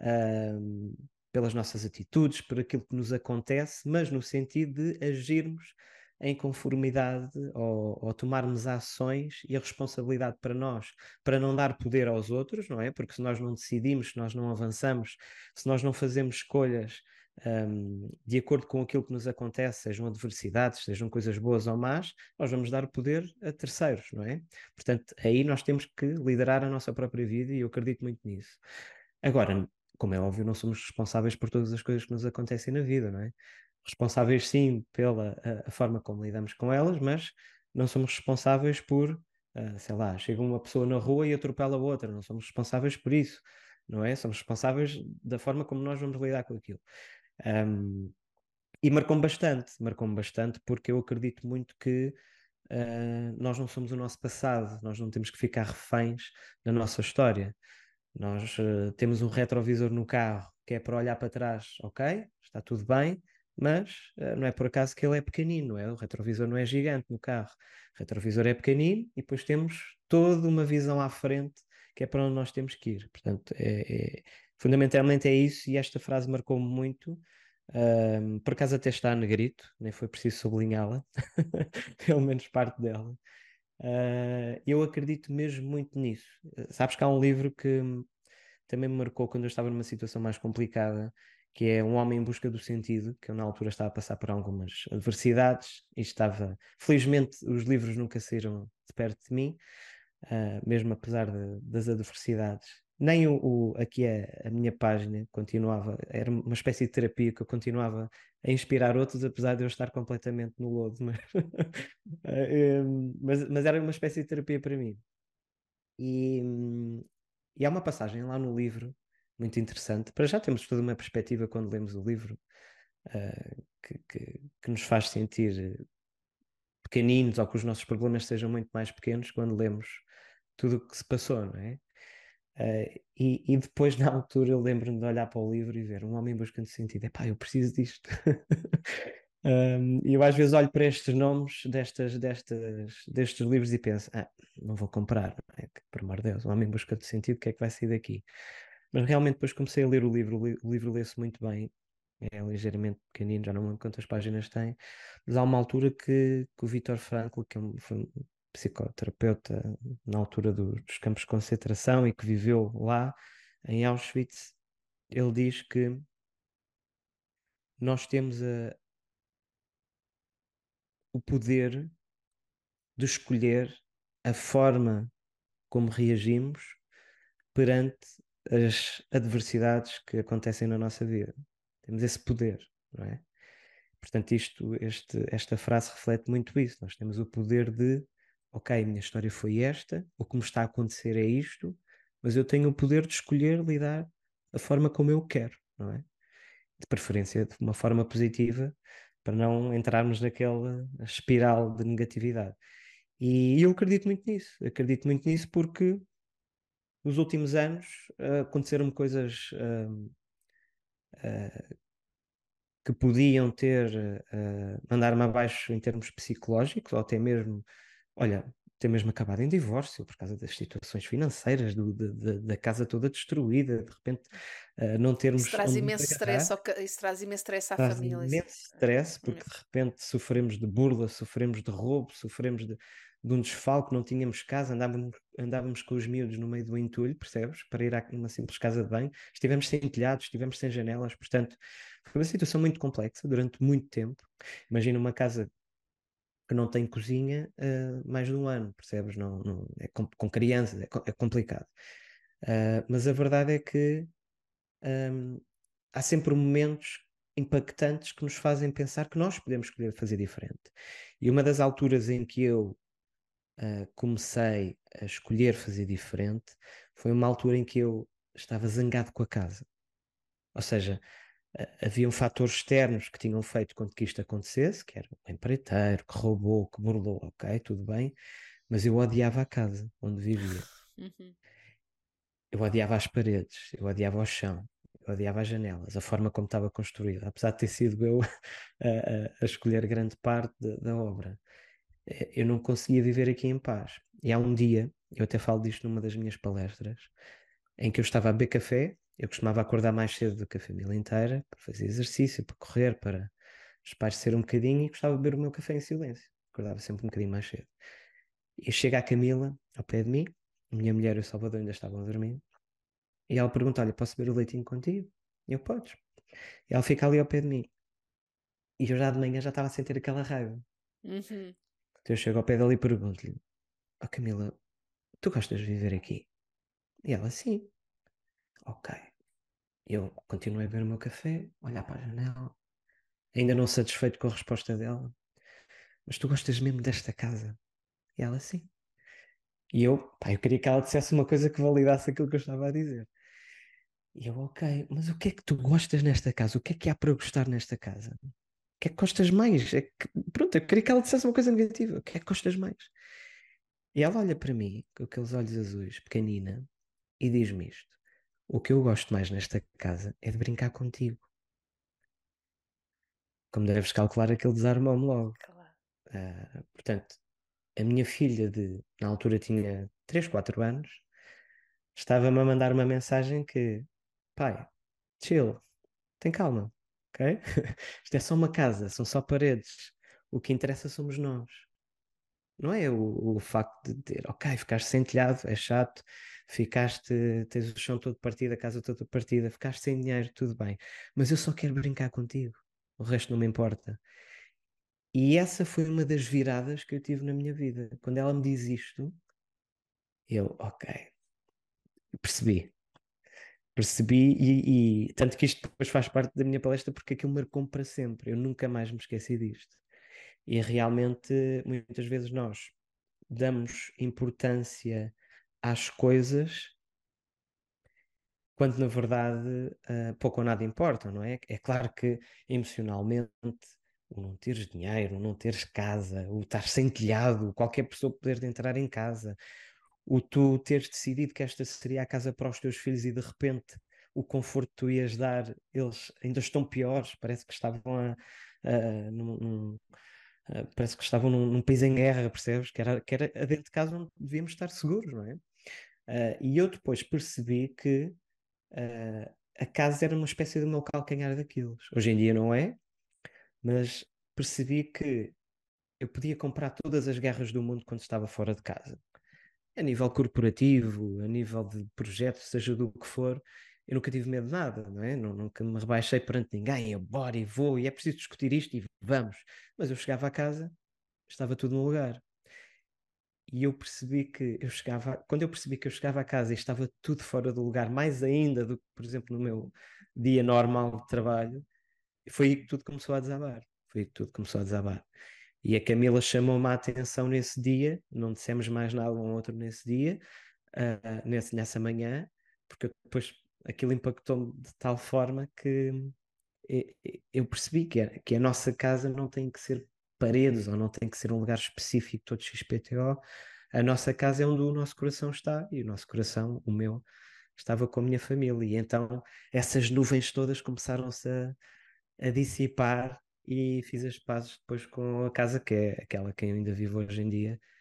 um, pelas nossas atitudes, por aquilo que nos acontece, mas no sentido de agirmos em conformidade ou tomarmos ações e a responsabilidade para nós, para não dar poder aos outros, não é? Porque se nós não decidimos, se nós não avançamos, se nós não fazemos escolhas de acordo com aquilo que nos acontece, sejam adversidades, sejam coisas boas ou más, nós vamos dar poder a terceiros, não é? Portanto, aí nós temos que liderar a nossa própria vida e eu acredito muito nisso. Agora, como é óbvio, não somos responsáveis por todas as coisas que nos acontecem na vida, não é? Responsáveis sim pela a forma como lidamos com elas, mas não somos responsáveis por, sei lá, chega uma pessoa na rua e atropela a outra, não somos responsáveis por isso, não é? Somos responsáveis da forma como nós vamos lidar com aquilo. Um, e marcou-me bastante porque eu acredito muito que nós não somos o nosso passado, nós não temos que ficar reféns da nossa história. Nós temos um retrovisor no carro que é para olhar para trás, ok, está tudo bem, mas não é por acaso que ele é pequenino, não é? O retrovisor não é gigante no carro, o retrovisor é pequenino e depois temos toda uma visão à frente que é para onde nós temos que ir. Portanto, fundamentalmente é isso e esta frase marcou-me muito. Por acaso até está a negrito, nem foi preciso sublinhá-la, pelo menos parte dela. Eu acredito mesmo muito nisso. Sabes que há um livro que também me marcou quando eu estava numa situação mais complicada, que é Um Homem em Busca do Sentido, que eu na altura estava a passar por algumas adversidades e estava. Felizmente, os livros nunca saíram de perto de mim, mesmo apesar das adversidades. Nem aqui a minha página continuava, era uma espécie de terapia que eu continuava a inspirar outros, apesar de eu estar completamente no lodo, mas era uma espécie de terapia para mim. E, hum, e há uma passagem lá no livro muito interessante. Para já temos toda uma perspectiva quando lemos o livro, que nos faz sentir pequeninos ou que os nossos problemas sejam muito mais pequenos quando lemos tudo o que se passou, não é? E depois, na altura, eu lembro-me de olhar para o livro e ver Um Homem Buscando Sentido. Epá, eu preciso disto. E eu às vezes olho para estes nomes destes livros e penso, não vou comprar, não é? Por amor de Deus, Um Homem Buscando Sentido, o que é que vai sair daqui? Mas realmente depois comecei a ler o livro, o livro lê-se muito bem, é ligeiramente pequenino, já não me lembro quantas páginas tem, mas há uma altura que o Viktor Frankl, que foi um psicoterapeuta na altura dos campos de concentração e que viveu lá em Auschwitz, ele diz que nós temos o poder de escolher a forma como reagimos perante as adversidades que acontecem na nossa vida. Temos esse poder, não é? Portanto, esta frase reflete muito isso. Nós temos o poder de, ok, a minha história foi esta, o que me está a acontecer é isto, mas eu tenho o poder de escolher lidar da forma como eu quero, não é? De preferência de uma forma positiva, para não entrarmos naquela espiral de negatividade. E eu acredito muito nisso porque nos últimos anos aconteceram coisas que podiam ter mandar-me abaixo em termos psicológicos, ou até mesmo, olha, ter mesmo acabado em divórcio por causa das situações financeiras, da casa toda destruída, de repente não Isso termos traz onde nos imenso stress, agarrar. isso traz imenso stress à Traz família. Isso. imenso stress, Hum. porque de repente sofremos de burla, sofremos de roubo, sofremos de um desfalque, não tínhamos casa, andávamos com os miúdos no meio do entulho, percebes? Para ir a uma simples casa de banho. Estivemos sem telhados, estivemos sem janelas, portanto, foi uma situação muito complexa durante muito tempo. Imagina uma casa que não tem cozinha mais de um ano, percebes? É com crianças, é complicado. Mas a verdade é que há sempre momentos impactantes que nos fazem pensar que nós podemos escolher fazer diferente. E uma das alturas em que eu comecei a escolher fazer diferente foi uma altura em que eu estava zangado com a casa. Ou seja, haviam fatores externos que tinham feito com que isto acontecesse, que era o empreiteiro, que roubou, que burlou, ok, tudo bem, mas eu odiava a casa onde vivia. Uhum. Eu odiava as paredes, eu odiava o chão, eu odiava as janelas, a forma como estava construída, apesar de ter sido eu a escolher grande parte da obra. Eu não conseguia viver aqui em paz. E há um dia, eu até falo disto numa das minhas palestras, em que eu estava a beber café, eu costumava acordar mais cedo do que a família inteira, para fazer exercício, para correr, para espairecer um bocadinho, e gostava de beber o meu café em silêncio. Acordava sempre um bocadinho mais cedo. E chega a Camila, ao pé de mim, a minha mulher e o Salvador ainda estavam a dormir, e ela pergunta: Olha, posso beber o leitinho contigo? E eu: Podes. E ela fica ali ao pé de mim. E eu já de manhã já estava a sentir aquela raiva. Uhum. Então eu chego ao pé dela e pergunto-lhe: Oh Camila, tu gostas de viver aqui? E ela: Sim. Ok. Eu continuei a beber o meu café, olhar para a janela, ainda não satisfeito com a resposta dela: Mas tu gostas mesmo desta casa? E ela: Sim. E eu, pá, eu queria que ela dissesse uma coisa que validasse aquilo que eu estava a dizer. E eu: Ok, mas o que é que tu gostas nesta casa? O que é que há para gostar nesta casa? Que é que gostas mais? Pronto, eu queria que ela dissesse uma coisa negativa. O que é que gostas mais? E ela olha para mim com aqueles olhos azuis, pequenina, e diz-me isto: O que eu gosto mais nesta casa é de brincar contigo. Como deves calcular, aquele desarmou-me logo. Claro. Portanto, a minha filha na altura tinha 3 4 anos, estava-me a mandar uma mensagem que, pai, chill, tem calma, ok? Isto é só uma casa, são só paredes. O que interessa somos nós. Não é o facto de ter, ok, ficaste sem telhado, é chato, tens o chão todo partido, a casa toda partida, ficaste sem dinheiro, tudo bem, mas eu só quero brincar contigo, o resto não me importa. E essa foi uma das viradas que eu tive na minha vida. Quando ela me diz isto, eu, ok, percebi. Percebi e tanto que isto depois faz parte da minha palestra porque aquilo marcou-me para sempre. Eu nunca mais me esqueci disto. E realmente, muitas vezes nós damos importância às coisas quando na verdade pouco ou nada importam, não é? É claro que emocionalmente o não teres dinheiro, o não teres casa, o estar sem telhado, qualquer pessoa poder entrar em casa, o tu teres decidido que esta seria a casa para os teus filhos e de repente o conforto que tu ias dar, eles ainda estão piores, parece que estavam parece que estavam num país em guerra, percebes? Que era dentro de casa onde devíamos estar seguros, não é? E eu depois percebi que a casa era uma espécie do meu calcanhar daqueles. Hoje em dia não é, mas percebi que eu podia comprar todas as guerras do mundo quando estava fora de casa. A nível corporativo, a nível de projetos, seja do que for, eu nunca tive medo de nada, não é? Nunca me rebaixei perante ninguém, eu bora e vou, e é preciso discutir isto e vamos. Mas eu chegava a casa, estava tudo no lugar. E eu percebi que eu chegava, quando eu percebi que eu chegava a casa e estava tudo fora do lugar, mais ainda do que, por exemplo, no meu dia normal de trabalho, foi aí que tudo começou a desabar. Foi aí que tudo começou a desabar. E a Camila chamou-me a atenção nesse dia, não dissemos mais nada um ao outro nesse dia, nessa manhã, porque depois aquilo impactou-me de tal forma que eu percebi que a nossa casa não tem que ser paredes ou não tem que ser um lugar específico todo XPTO. A nossa casa é onde o nosso coração está e o nosso coração, o meu, estava com a minha família. E então essas nuvens todas começaram-se a dissipar e fiz as pazes depois com a casa, que é aquela que eu ainda vivo hoje em dia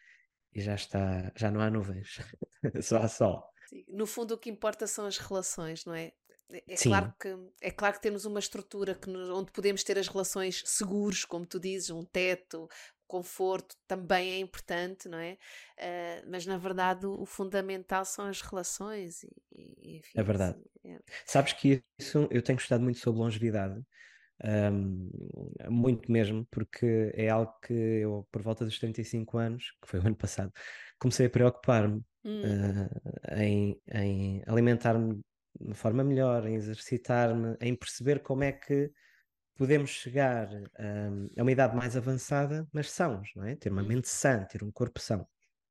e já está, já não há nuvens, só há sol. Sim. No fundo, o que importa são as relações, não é? Sim, É claro que temos uma estrutura onde podemos ter as relações seguros, como tu dizes, um teto, conforto também é importante, não é? Mas na verdade o fundamental são as relações é enfim, verdade. assim, é. Sabes que isso eu tenho estudado muito sobre longevidade, um, muito mesmo, porque é algo que eu, por volta dos 35 anos, que foi o ano passado, comecei a preocupar-me Hum, em alimentar-me de uma forma melhor, em exercitar-me, em perceber como é que podemos chegar a uma idade mais avançada, mas sãos, não é? Ter uma hum, mente sã, ter um corpo são.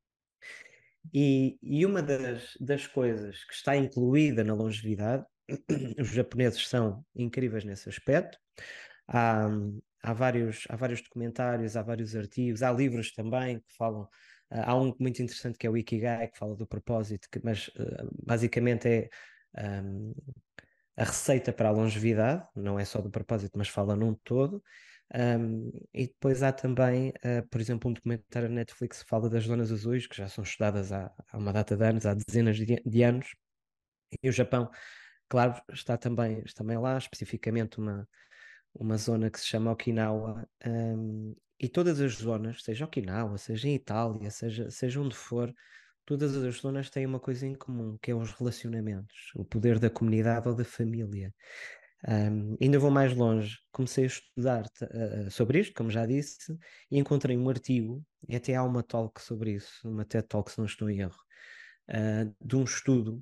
E uma das coisas que está incluída na longevidade, os japoneses são incríveis nesse aspecto. Há, há vários documentários, há vários artigos, há livros também que falam. Há um muito interessante que é o Ikigai, que fala do propósito, mas basicamente é um, a receita para a longevidade, não é só do propósito, mas fala num todo. E depois há também, por exemplo, um documentário na Netflix que fala das zonas azuis, que já são estudadas há uma data de anos, há dezenas de anos, e o Japão, claro, está também lá, especificamente uma zona que se chama Okinawa, e todas as zonas, seja Okinawa, seja em Itália, seja onde for, todas as zonas têm uma coisa em comum, que é os relacionamentos, o poder da comunidade ou da família. Ainda vou mais longe, comecei a estudar sobre isto, como já disse, e encontrei um artigo, e até há uma talk sobre isso, uma TED Talk, se não estou em erro, de um estudo,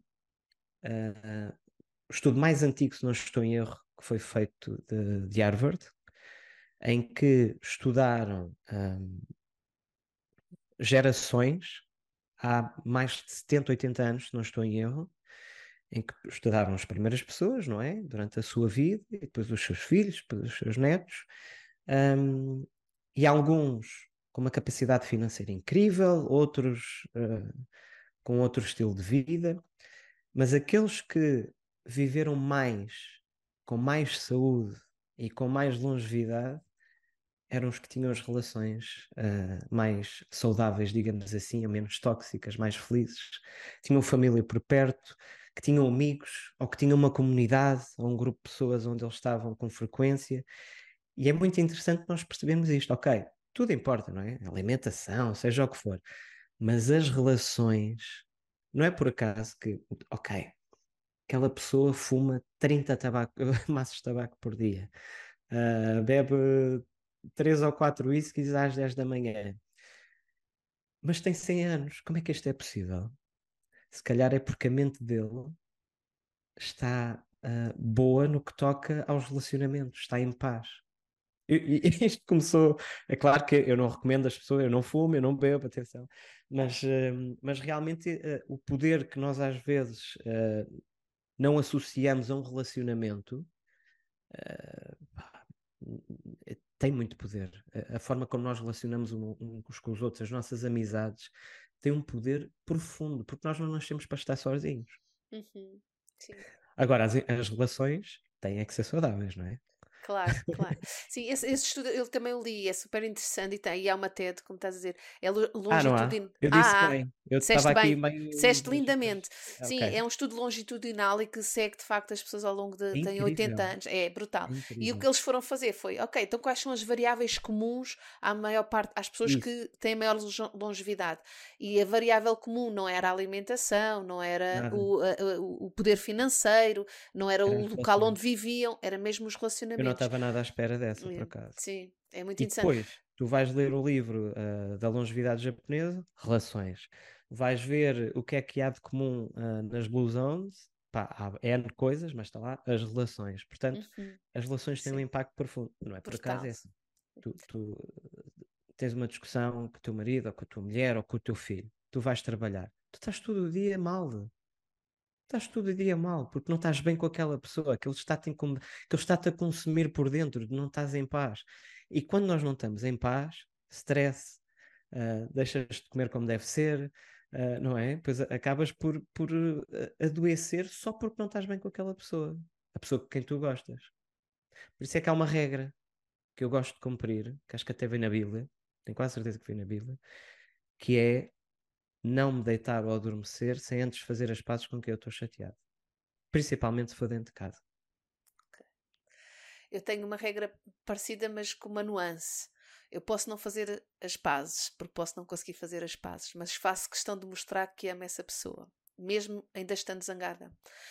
o estudo mais antigo, se não estou em erro, que foi feito de Harvard, em que estudaram gerações há mais de 70, 80 anos, se não estou em erro, em que estudaram as primeiras pessoas, não é? Durante a sua vida, e depois os seus filhos, depois os seus netos, um, e alguns com uma capacidade financeira incrível, outros com outro estilo de vida, mas aqueles que viveram mais, com mais saúde e com mais longevidade, eram os que tinham as relações mais saudáveis, digamos assim, ou menos tóxicas, mais felizes, tinham família por perto, que tinham amigos, ou que tinham uma comunidade, ou um grupo de pessoas onde eles estavam com frequência. E é muito interessante nós percebermos isto. Ok, tudo importa, não é? Alimentação, seja o que for. Mas as relações, não é por acaso que, ok, aquela pessoa fuma 30 maços de tabaco por dia, bebe 3 ou 4 whiskies às 10 da manhã, mas tem 100 anos. Como é que isto é possível? Se calhar é porque a mente dele está boa no que toca aos relacionamentos, está em paz. E isto começou, é claro que eu não recomendo as pessoas, eu não fumo, eu não bebo, atenção, mas realmente o poder que nós às vezes não associamos a um relacionamento pá, tem muito poder. A forma como nós relacionamos uns com os outros, as nossas amizades, tem um poder profundo, porque nós não nascemos para estar sozinhos. uhum, sim. Agora, as relações têm é que ser saudáveis, não é? Claro, claro. Sim, esse estudo eu também o li, é super interessante e há uma TED, como estás a dizer, é Não há. longitudinal. Eu disse bem. Eu estava Disseste aqui bem, meio. disseste lindamente. Sim, Ok. é um estudo longitudinal e que segue de facto as pessoas ao longo É de, têm 80 incrível. anos, é brutal. É E o que incrível. eles foram fazer foi, ok, então quais são as variáveis comuns à maior parte, às pessoas Isso. que têm maior longevidade? E a variável comum não era a alimentação, não era Nada. o poder financeiro, não era Eram o as local onde relações. viviam, era mesmo os Eu não relacionamentos. estava nada à espera dessa, por acaso. Sim, é muito E interessante. depois, tu vais ler o livro da longevidade japonesa, relações. Vais ver o que há de comum nas Blue Zones. Pá, há N coisas, mas está lá as relações. Portanto, Uhum, as relações têm um sim, impacto profundo. Não é por acaso, brutal. é assim. Tu tens uma discussão com o teu marido, ou com a tua mulher, ou com o teu filho. Tu vais trabalhar. Tu estás todo o dia mal. Estás todo o dia mal, porque não estás bem com aquela pessoa, que ele que ele está-te a consumir por dentro, não estás em paz. E quando nós não estamos em paz, stress, deixas de comer como deve ser, não é? Pois acabas por adoecer só porque não estás bem com aquela pessoa, a pessoa com quem tu gostas. Por isso é que há uma regra que eu gosto de cumprir, que acho que até vem na Bíblia, tenho quase certeza que vem na Bíblia, que é não me deitar ou adormecer sem antes fazer as pazes com quem eu estou chateado. Principalmente se for dentro de casa. Eu tenho uma regra parecida, mas com uma nuance. Eu posso não fazer as pazes, porque posso não conseguir fazer as pazes, mas faço questão de mostrar que amo essa pessoa, mesmo ainda estando zangada.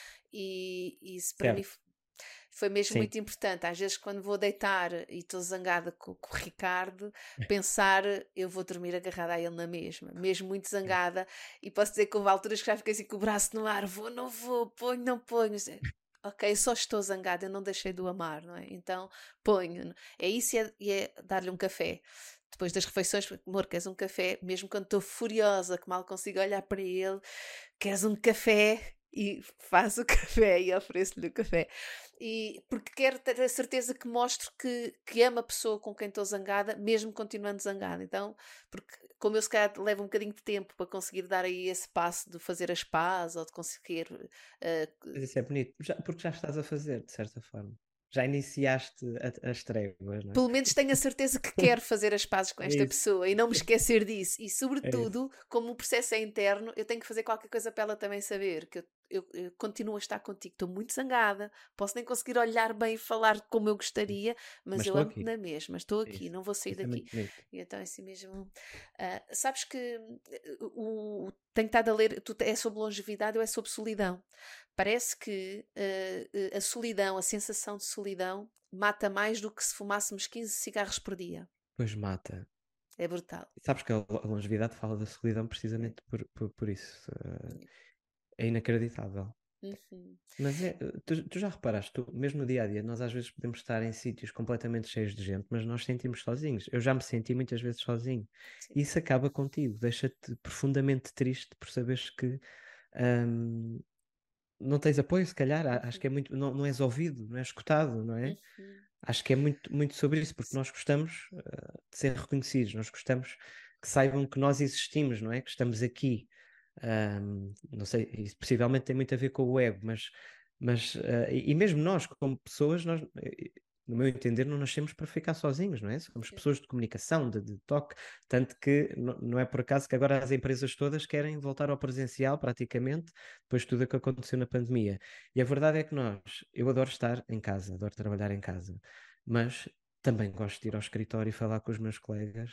E isso para mim Certo. foi mesmo Sim. muito importante. Às vezes, quando vou deitar e estou zangada com o Ricardo, pensar eu vou dormir agarrada a ele na mesma, mesmo muito zangada. E posso dizer que houve alturas que já fiquei assim com o braço no ar: vou, não vou, ponho, não ponho. Ok, só estou zangada, eu não deixei de o amar, não é? Então ponho. É isso e é dar-lhe um café. Depois das refeições, amor, queres um café? Mesmo quando estou furiosa, que mal consigo olhar para ele, queres um café? E faço o café e ofereço-lhe o café. E porque quero ter a certeza que mostro que amo a pessoa com quem estou zangada, mesmo continuando zangada. Então, porque como eu se calhar levo um bocadinho de tempo para conseguir dar aí esse passo de fazer as pazes ou de conseguir Mas isso é bonito, porque já estás a fazer, de certa forma. Já iniciaste as tréguas, não é? pelo menos tenho a certeza que quero fazer as pazes com É esta isso, pessoa e não me esquecer disso. E, é isso. sobretudo, como o processo é interno, eu tenho que fazer qualquer coisa para ela também saber que eu continuo a estar contigo. Estou muito zangada, posso nem conseguir olhar bem e falar como eu gostaria, mas Mas eu estou amo-te aqui. na mesma. Estou É aqui, isso. não vou sair Isso é daqui. muito bonito. E então é assim mesmo. Sabes que tenho estado a ler, é sobre longevidade ou é sobre solidão? Parece que a solidão, a sensação de solidão, mata mais do que se fumássemos 15 cigarros por dia. Pois mata. É brutal. Sabes que a longevidade fala da solidão É. precisamente por isso. É inacreditável. Uhum. Mas tu já reparaste, mesmo no dia a dia, nós às vezes podemos estar em sítios completamente cheios de gente, mas nós sentimos sozinhos. Eu já me senti muitas vezes sozinho. Sim. E isso acaba contigo, deixa-te profundamente triste por saberes que hum, não tens apoio, se calhar. Acho Uhum. que é muito, não és ouvido, não és escutado, não é? Uhum. Acho que é muito sobre isso, porque nós gostamos de ser reconhecidos, nós gostamos que saibam que nós existimos, não é? Que estamos aqui. Não sei, isso possivelmente tem muito a ver com o ego, e mesmo nós, como pessoas, no meu entender, não nascemos para ficar sozinhos, não é? Somos Sim. pessoas de comunicação, de toque, tanto que não é por acaso que agora as empresas todas querem voltar ao presencial, praticamente, depois de tudo o que aconteceu na pandemia. E a verdade é que eu adoro estar em casa, adoro trabalhar em casa, mas também gosto de ir ao escritório e falar com os meus colegas,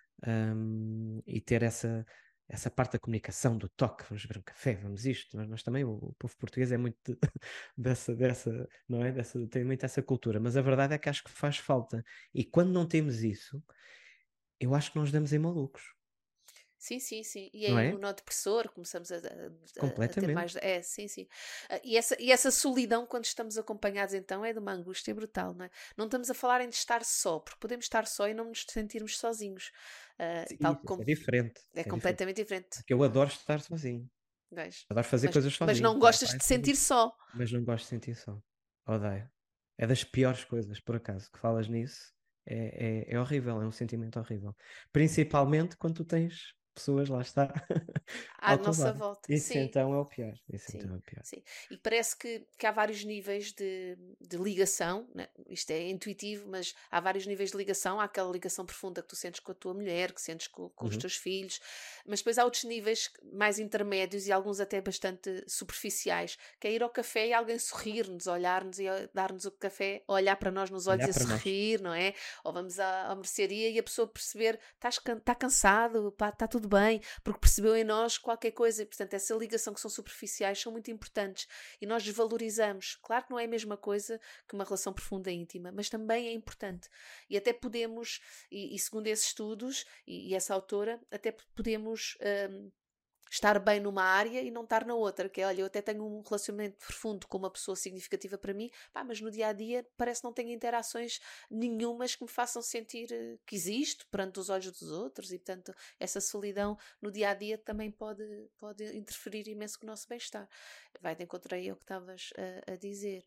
e ter essa parte da comunicação, do toque, vamos beber um café, vamos isto. Nós também, o povo português é muito dessa, não é? Tem muito essa cultura, mas a verdade é que acho que faz falta. E quando não temos isso, eu acho que nós damos em malucos, Sim, sim, sim. E é não é? imunodepressor, começamos a ter mais. Completamente. É, sim, sim. E essa solidão, quando estamos acompanhados, então, é de uma angústia brutal, não é? Não estamos a falar em de estar só, porque podemos estar só e não nos sentirmos sozinhos. Tal Isso é como. diferente. É Isso é diferente. completamente diferente. Porque eu adoro estar sozinho. Vejo. Adoro fazer Mas, coisas mas sozinho. não Ir à gostas praia de sozinho. sentir só. Mas não gosto de sentir só. Odeio. É das piores coisas, por acaso, que falas nisso. É horrível, é um sentimento horrível. Principalmente quando tu tens pessoas, lá está, À ao teu nossa lado. volta. Isso Sim, então é o pior. Isso então sim, é o pior. sim. E parece que há vários níveis de ligação, né? Isto é intuitivo, mas há vários níveis de ligação. Há aquela ligação profunda que tu sentes com a tua mulher, que sentes com os Uhum. teus filhos, mas depois há outros níveis mais intermédios e alguns até bastante superficiais, que é ir ao café e alguém sorrir-nos, olhar-nos e dar-nos o café, olhar para nós nos olhos Olhar e a para nós. sorrir, não é? Ou vamos à mercearia e a pessoa perceber, está cansado, pá, está tudo bem, porque percebeu em nós qualquer coisa. E, portanto, essa ligação que são superficiais são muito importantes e nós desvalorizamos. Claro que não é a mesma coisa que uma relação profunda e íntima, mas também é importante. E até podemos, e segundo esses estudos e essa autora, até podemos estar bem numa área e não estar na outra, que é, olha, eu até tenho um relacionamento profundo com uma pessoa significativa para mim, pá, mas no dia a dia parece que não tenho interações nenhumas que me façam sentir que existo perante os olhos dos outros, e portanto essa solidão no dia a dia também pode interferir imenso com o nosso bem-estar. Vai de encontro aí ao que estavas a dizer.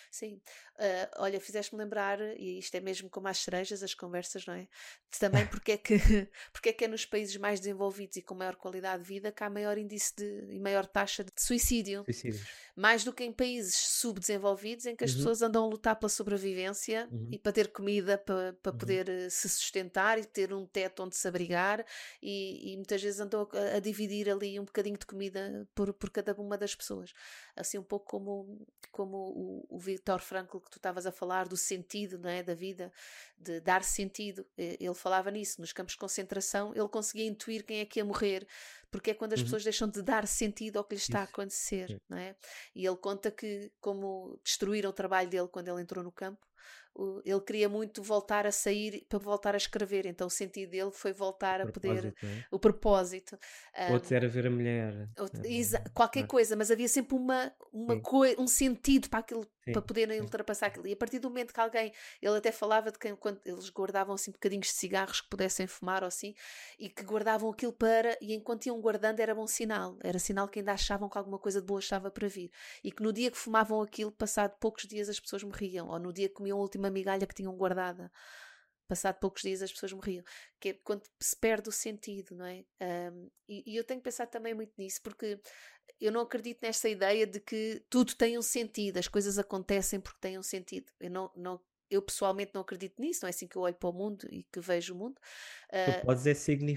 Sim. Olha, fizeste-me lembrar, e isto é mesmo como as cerejas, as conversas, não é? Também porque é que é nos países mais desenvolvidos e com maior qualidade de vida que há maior índice e maior taxa de suicídio. Suicídios. Mais do que em países subdesenvolvidos em que as Uhum, pessoas andam a lutar pela sobrevivência e uhum, para ter comida, para uhum. poder se sustentar e ter um teto onde se abrigar e muitas vezes andam a dividir ali um bocadinho de comida por cada uma das pessoas. Assim um pouco como o Viktor Frankl que tu estavas a falar do sentido, não é, da vida, de dar sentido. Ele falava nisso, nos campos de concentração, ele conseguia intuir quem é que ia morrer, porque é quando as Uhum. pessoas deixam de dar sentido ao que lhes está a Isso. acontecer, Sim. não é? E ele conta que, como destruíram o trabalho dele quando ele entrou no campo, ele queria muito voltar a sair para voltar a escrever, então o sentido dele foi voltar a poder, Propósito, não é? o propósito. Outro era ver a mulher. Qualquer Não é? coisa, mas havia sempre Sim, um sentido para aquilo, para sim, poderem sim. ultrapassar aquilo. E a partir do momento que alguém, ele até falava de que quando eles guardavam assim bocadinhos de cigarros que pudessem fumar ou assim, e que guardavam aquilo e enquanto iam guardando era bom sinal, era sinal que ainda achavam que alguma coisa de boa estava para vir. E que no dia que fumavam aquilo, passado poucos dias as pessoas morriam, ou no dia que comiam a última migalha que tinham guardada. Passado poucos dias as pessoas morriam, que é quando se perde o sentido, não é? E eu tenho pensado também muito nisso, porque eu não acredito nesta ideia de que tudo tem um sentido, as coisas acontecem porque têm um sentido. Eu pessoalmente não acredito nisso, não é assim que eu olho para o mundo e que vejo o mundo. Tu Uh, podes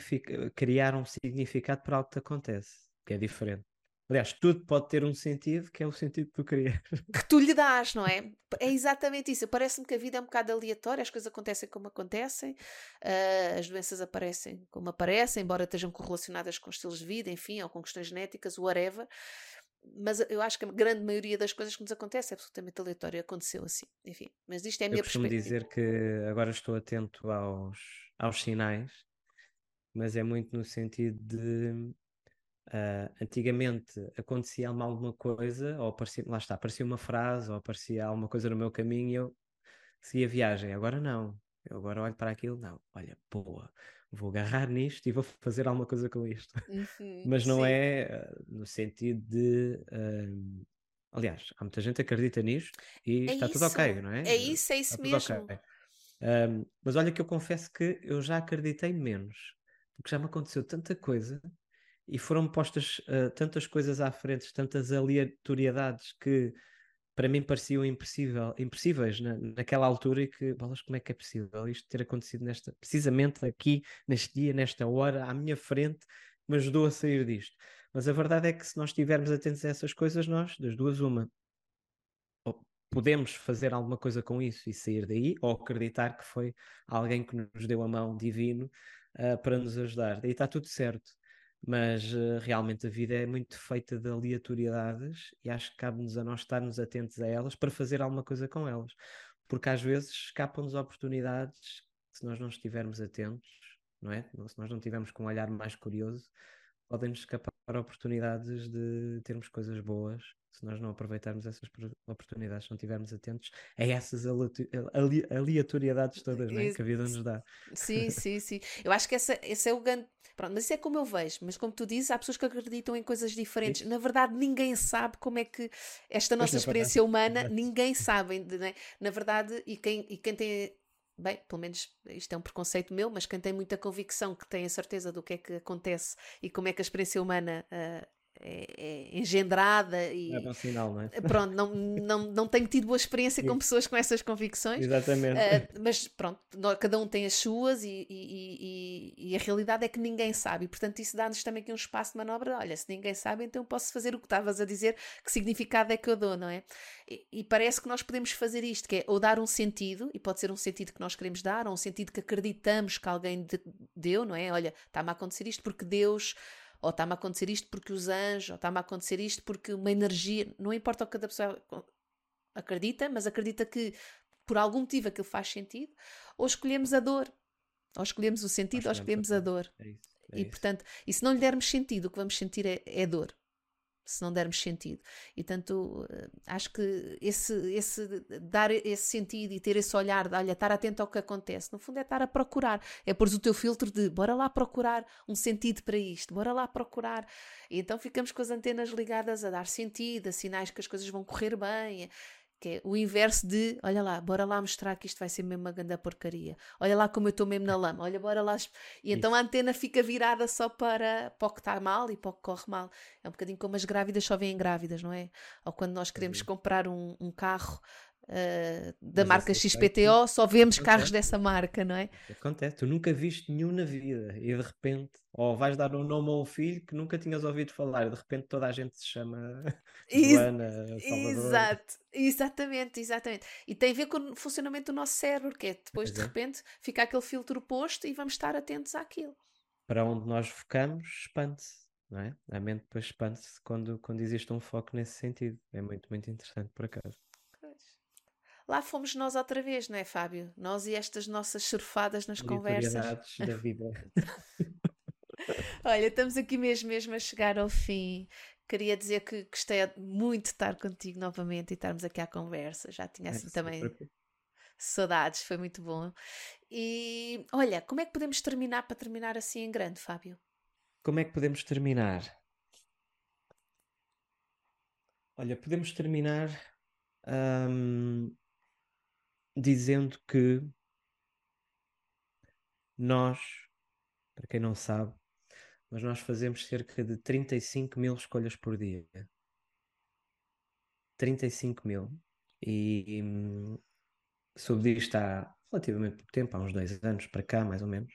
criar um significado para algo que te acontece, que é diferente. Aliás, tudo pode ter um sentido, que é o sentido que tu crias. que tu lhe dás, não é? É exatamente isso. Parece-me que a vida é um bocado aleatória, as coisas acontecem como acontecem, as doenças aparecem como aparecem, embora estejam correlacionadas com estilos de vida, enfim, ou com questões genéticas, whatever. Mas eu acho que a grande maioria das coisas que nos acontece é absolutamente aleatório, aconteceu assim, enfim. Mas isto é a Eu minha costumo perspectiva. dizer que agora estou atento aos sinais, mas é muito no sentido de antigamente acontecia-me alguma coisa, ou aparecia, lá está, aparecia uma frase, ou aparecia alguma coisa no meu caminho e eu seguia a viagem. Agora não. Eu agora olho para aquilo, não, olha, boa, vou agarrar nisto e vou fazer alguma coisa com isto. Uhum, Mas não sim, é no sentido de. Aliás, há muita gente que acredita nisto e está tudo ok, não é? é Está isso tudo ok. mesmo. Mas olha que eu confesso que eu já acreditei menos, porque já me aconteceu tanta coisa e foram postas tantas coisas à frente, tantas aleatoriedades que para mim pareciam impossíveis naquela altura e que, bolas, como é que é possível isto ter acontecido precisamente aqui, neste dia, nesta hora, à minha frente, que me ajudou a sair disto. Mas a verdade é que se nós estivermos atentos a essas coisas, nós, das duas, uma, ou podemos fazer alguma coisa com isso e sair daí, ou acreditar que foi alguém que nos deu a mão divino, para nos ajudar. Daí está tudo certo. Mas realmente a vida é muito feita de aleatoriedades e acho que cabe-nos a nós estarmos atentos a elas para fazer alguma coisa com elas. Porque às vezes escapam-nos oportunidades se nós não estivermos atentos, não é? Se nós não tivermos com um olhar mais curioso, podem-nos escapar oportunidades de termos coisas boas se nós não aproveitarmos essas oportunidades, se não estivermos atentos a essas aleatoriedades todas, né, que a vida nos dá. Sim, sim, sim. Eu acho que esse é o grande. Pronto, mas isso é como eu vejo. Mas como tu dizes, há pessoas que acreditam em coisas diferentes. Isso. Na verdade, ninguém sabe como é que esta Pois nossa na verdade, experiência humana, exato. ninguém sabe, né? Na verdade, e quem tem. Bem, pelo menos isto é um preconceito meu, mas quem tem muita convicção, que tem a certeza do que é que acontece e como é que a experiência humana é engendrada Não é e bom sinal, não é? pronto, não tenho tido boa experiência com Sim, pessoas com essas convicções, exatamente. mas pronto, cada um tem as suas e a realidade é que ninguém sabe, e portanto isso dá-nos também aqui um espaço de manobra. Olha, se ninguém sabe, então eu posso fazer o que estavas a dizer, que significado é que eu dou, não é? E parece que nós podemos fazer isto, que é ou dar um sentido, e pode ser um sentido que nós queremos dar, ou um sentido que acreditamos que alguém deu, não é? Olha, está-me a acontecer isto porque Deus, ou está-me a acontecer isto porque os anjos, ou está-me a acontecer isto porque uma energia, não importa o que cada pessoa acredita, mas acredita que por algum motivo aquilo faz sentido, ou escolhemos a dor, ou escolhemos o Nós sentido, ou escolhemos a escolhemos a dor. dor. É isso, é E isso. portanto, e se não lhe dermos sentido, o que vamos sentir é dor. Se não dermos sentido. E tanto acho que dar esse sentido e ter esse olhar de olha, estar atento ao que acontece, no fundo é estar a procurar, é pôr o teu filtro de bora lá procurar um sentido para isto, bora lá procurar. E então ficamos com as antenas ligadas a dar sentido, a sinais que as coisas vão correr bem. Que é o inverso de, olha lá, bora lá mostrar que isto vai ser mesmo uma grande porcaria. Olha lá como eu estou mesmo na lama. Olha, bora lá. E então a Isso. antena fica virada só para o que está mal e para o que corre mal. É um bocadinho como as grávidas só veem grávidas, não é? Ou quando nós queremos comprar um carro da Mas marca esse efeito XPTO, só vemos carros acontece. dessa marca, não é? Acontece, tu nunca viste nenhum na vida e de repente, ou vais dar um nome a um filho que nunca tinhas ouvido falar e de repente toda a gente se chama Ex- Joana, Salvador. Exato, exatamente, exatamente. E tem a ver com o funcionamento do nosso cérebro, que é depois Pois de é. repente fica aquele filtro posto e vamos estar atentos àquilo. Para onde nós focamos, expande-se, não é? A mente depois expande-se quando existe um foco nesse sentido. É muito, muito interessante, por acaso. Pois. Lá fomos nós outra vez, não é, Fábio? Nós e estas nossas surfadas nas conversas. Aleatoriedades da vida. Olha, estamos aqui mesmo a chegar ao fim. Queria dizer que gostei muito de estar contigo novamente e estarmos aqui à conversa. Já tinha É, assim não se também preocupe. saudades, foi muito bom. E olha, como é que podemos terminar para terminar assim em grande, Fábio? Como é que podemos terminar? Olha, podemos terminar ahm, dizendo que nós, para quem não sabe, mas nós fazemos cerca de 35 mil escolhas por dia. 35 mil. E soube disto há relativamente pouco tempo, há uns 2 anos para cá, mais ou menos.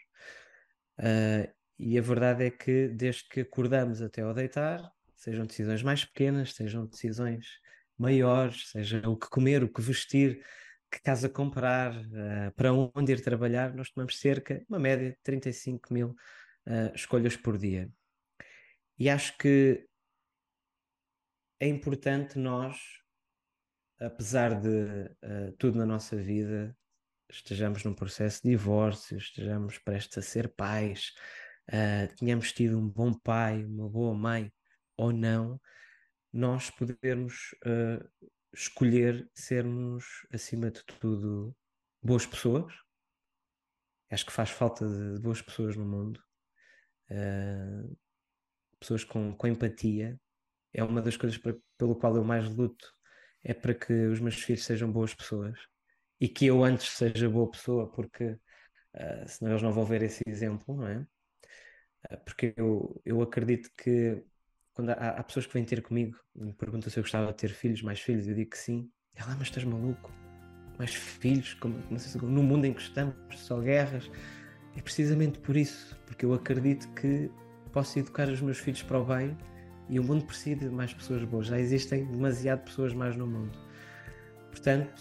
E a verdade é que desde que acordamos até ao deitar, sejam decisões mais pequenas, sejam decisões maiores, seja o que comer, o que vestir, que casa comprar, para onde ir trabalhar, nós tomamos cerca, uma média, de 35 mil escolhas por dia. E acho que é importante nós, apesar de tudo na nossa vida, estejamos num processo de divórcio, estejamos prestes a ser pais, tenhamos tido um bom pai, uma boa mãe ou não, nós podermos escolher sermos, acima de tudo, boas pessoas. Acho que faz falta de boas pessoas no mundo, uh, pessoas com empatia. É uma das coisas pelo qual eu mais luto, é para que os meus filhos sejam boas pessoas e que eu antes seja boa pessoa, porque senão eles não vão ver esse exemplo, não é? Porque eu acredito que quando há pessoas que vêm ter comigo e me perguntam se eu gostava de ter filhos, mais filhos, eu digo que sim. Ela, mas estás maluco? Mais filhos? Não sei se, no mundo em que estamos, só guerras. É precisamente por isso, porque eu acredito que posso educar os meus filhos para o bem e o mundo precisa de mais pessoas boas. Já existem demasiado pessoas más no mundo. Portanto,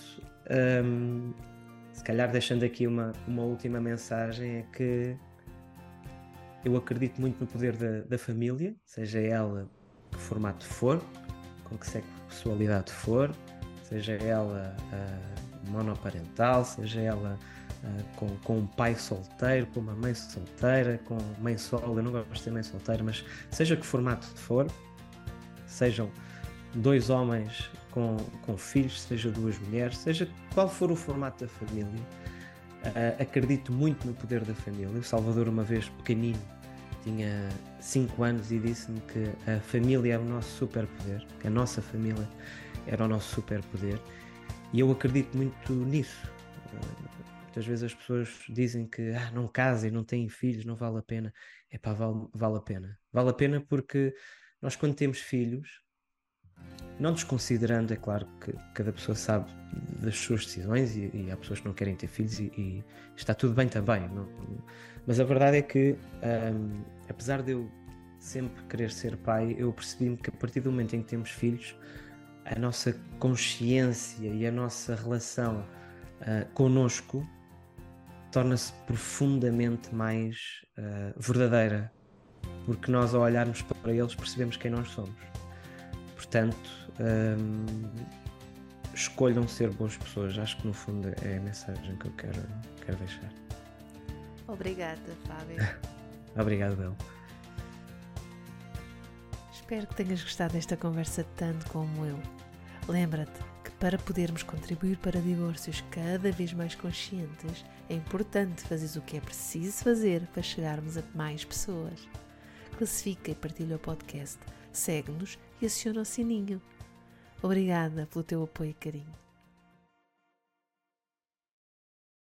se calhar deixando aqui uma última mensagem, é que eu acredito muito no poder da família, seja ela que formato for, com que sexualidade for, seja ela monoparental, seja ela com um pai solteiro, com uma mãe solteira, com mãe solo. Eu não gosto de ser mãe solteira, mas seja que formato for, sejam 2 homens com filhos, seja 2 mulheres, seja qual for o formato da família, acredito muito no poder da família. O Salvador, uma vez pequenino, tinha 5 anos e disse-me que a família é o nosso superpoder, que a nossa família era o nosso superpoder, e eu acredito muito nisso. Muitas vezes as pessoas dizem que não casem, não têm filhos, não vale a pena. Epá, vale a pena. Vale a pena porque nós, quando temos filhos, não desconsiderando, é claro que cada pessoa sabe das suas decisões e há pessoas que não querem ter filhos e está tudo bem também. Mas a verdade é que, apesar de eu sempre querer ser pai, eu percebi-me que a partir do momento em que temos filhos, a nossa consciência e a nossa relação connosco torna-se profundamente mais verdadeira, porque nós, ao olharmos para eles, percebemos quem nós somos. Portanto, escolham ser boas pessoas. Acho que no fundo é a mensagem que eu quero deixar. Obrigada, Fábio. Obrigado, Bel. Espero que tenhas gostado desta conversa tanto como eu. Lembra-te que para podermos contribuir para divórcios cada vez mais conscientes, é importante fazeres o que é preciso fazer para chegarmos a mais pessoas. Classifica e partilha o podcast, segue-nos e aciona o sininho. Obrigada pelo teu apoio e carinho.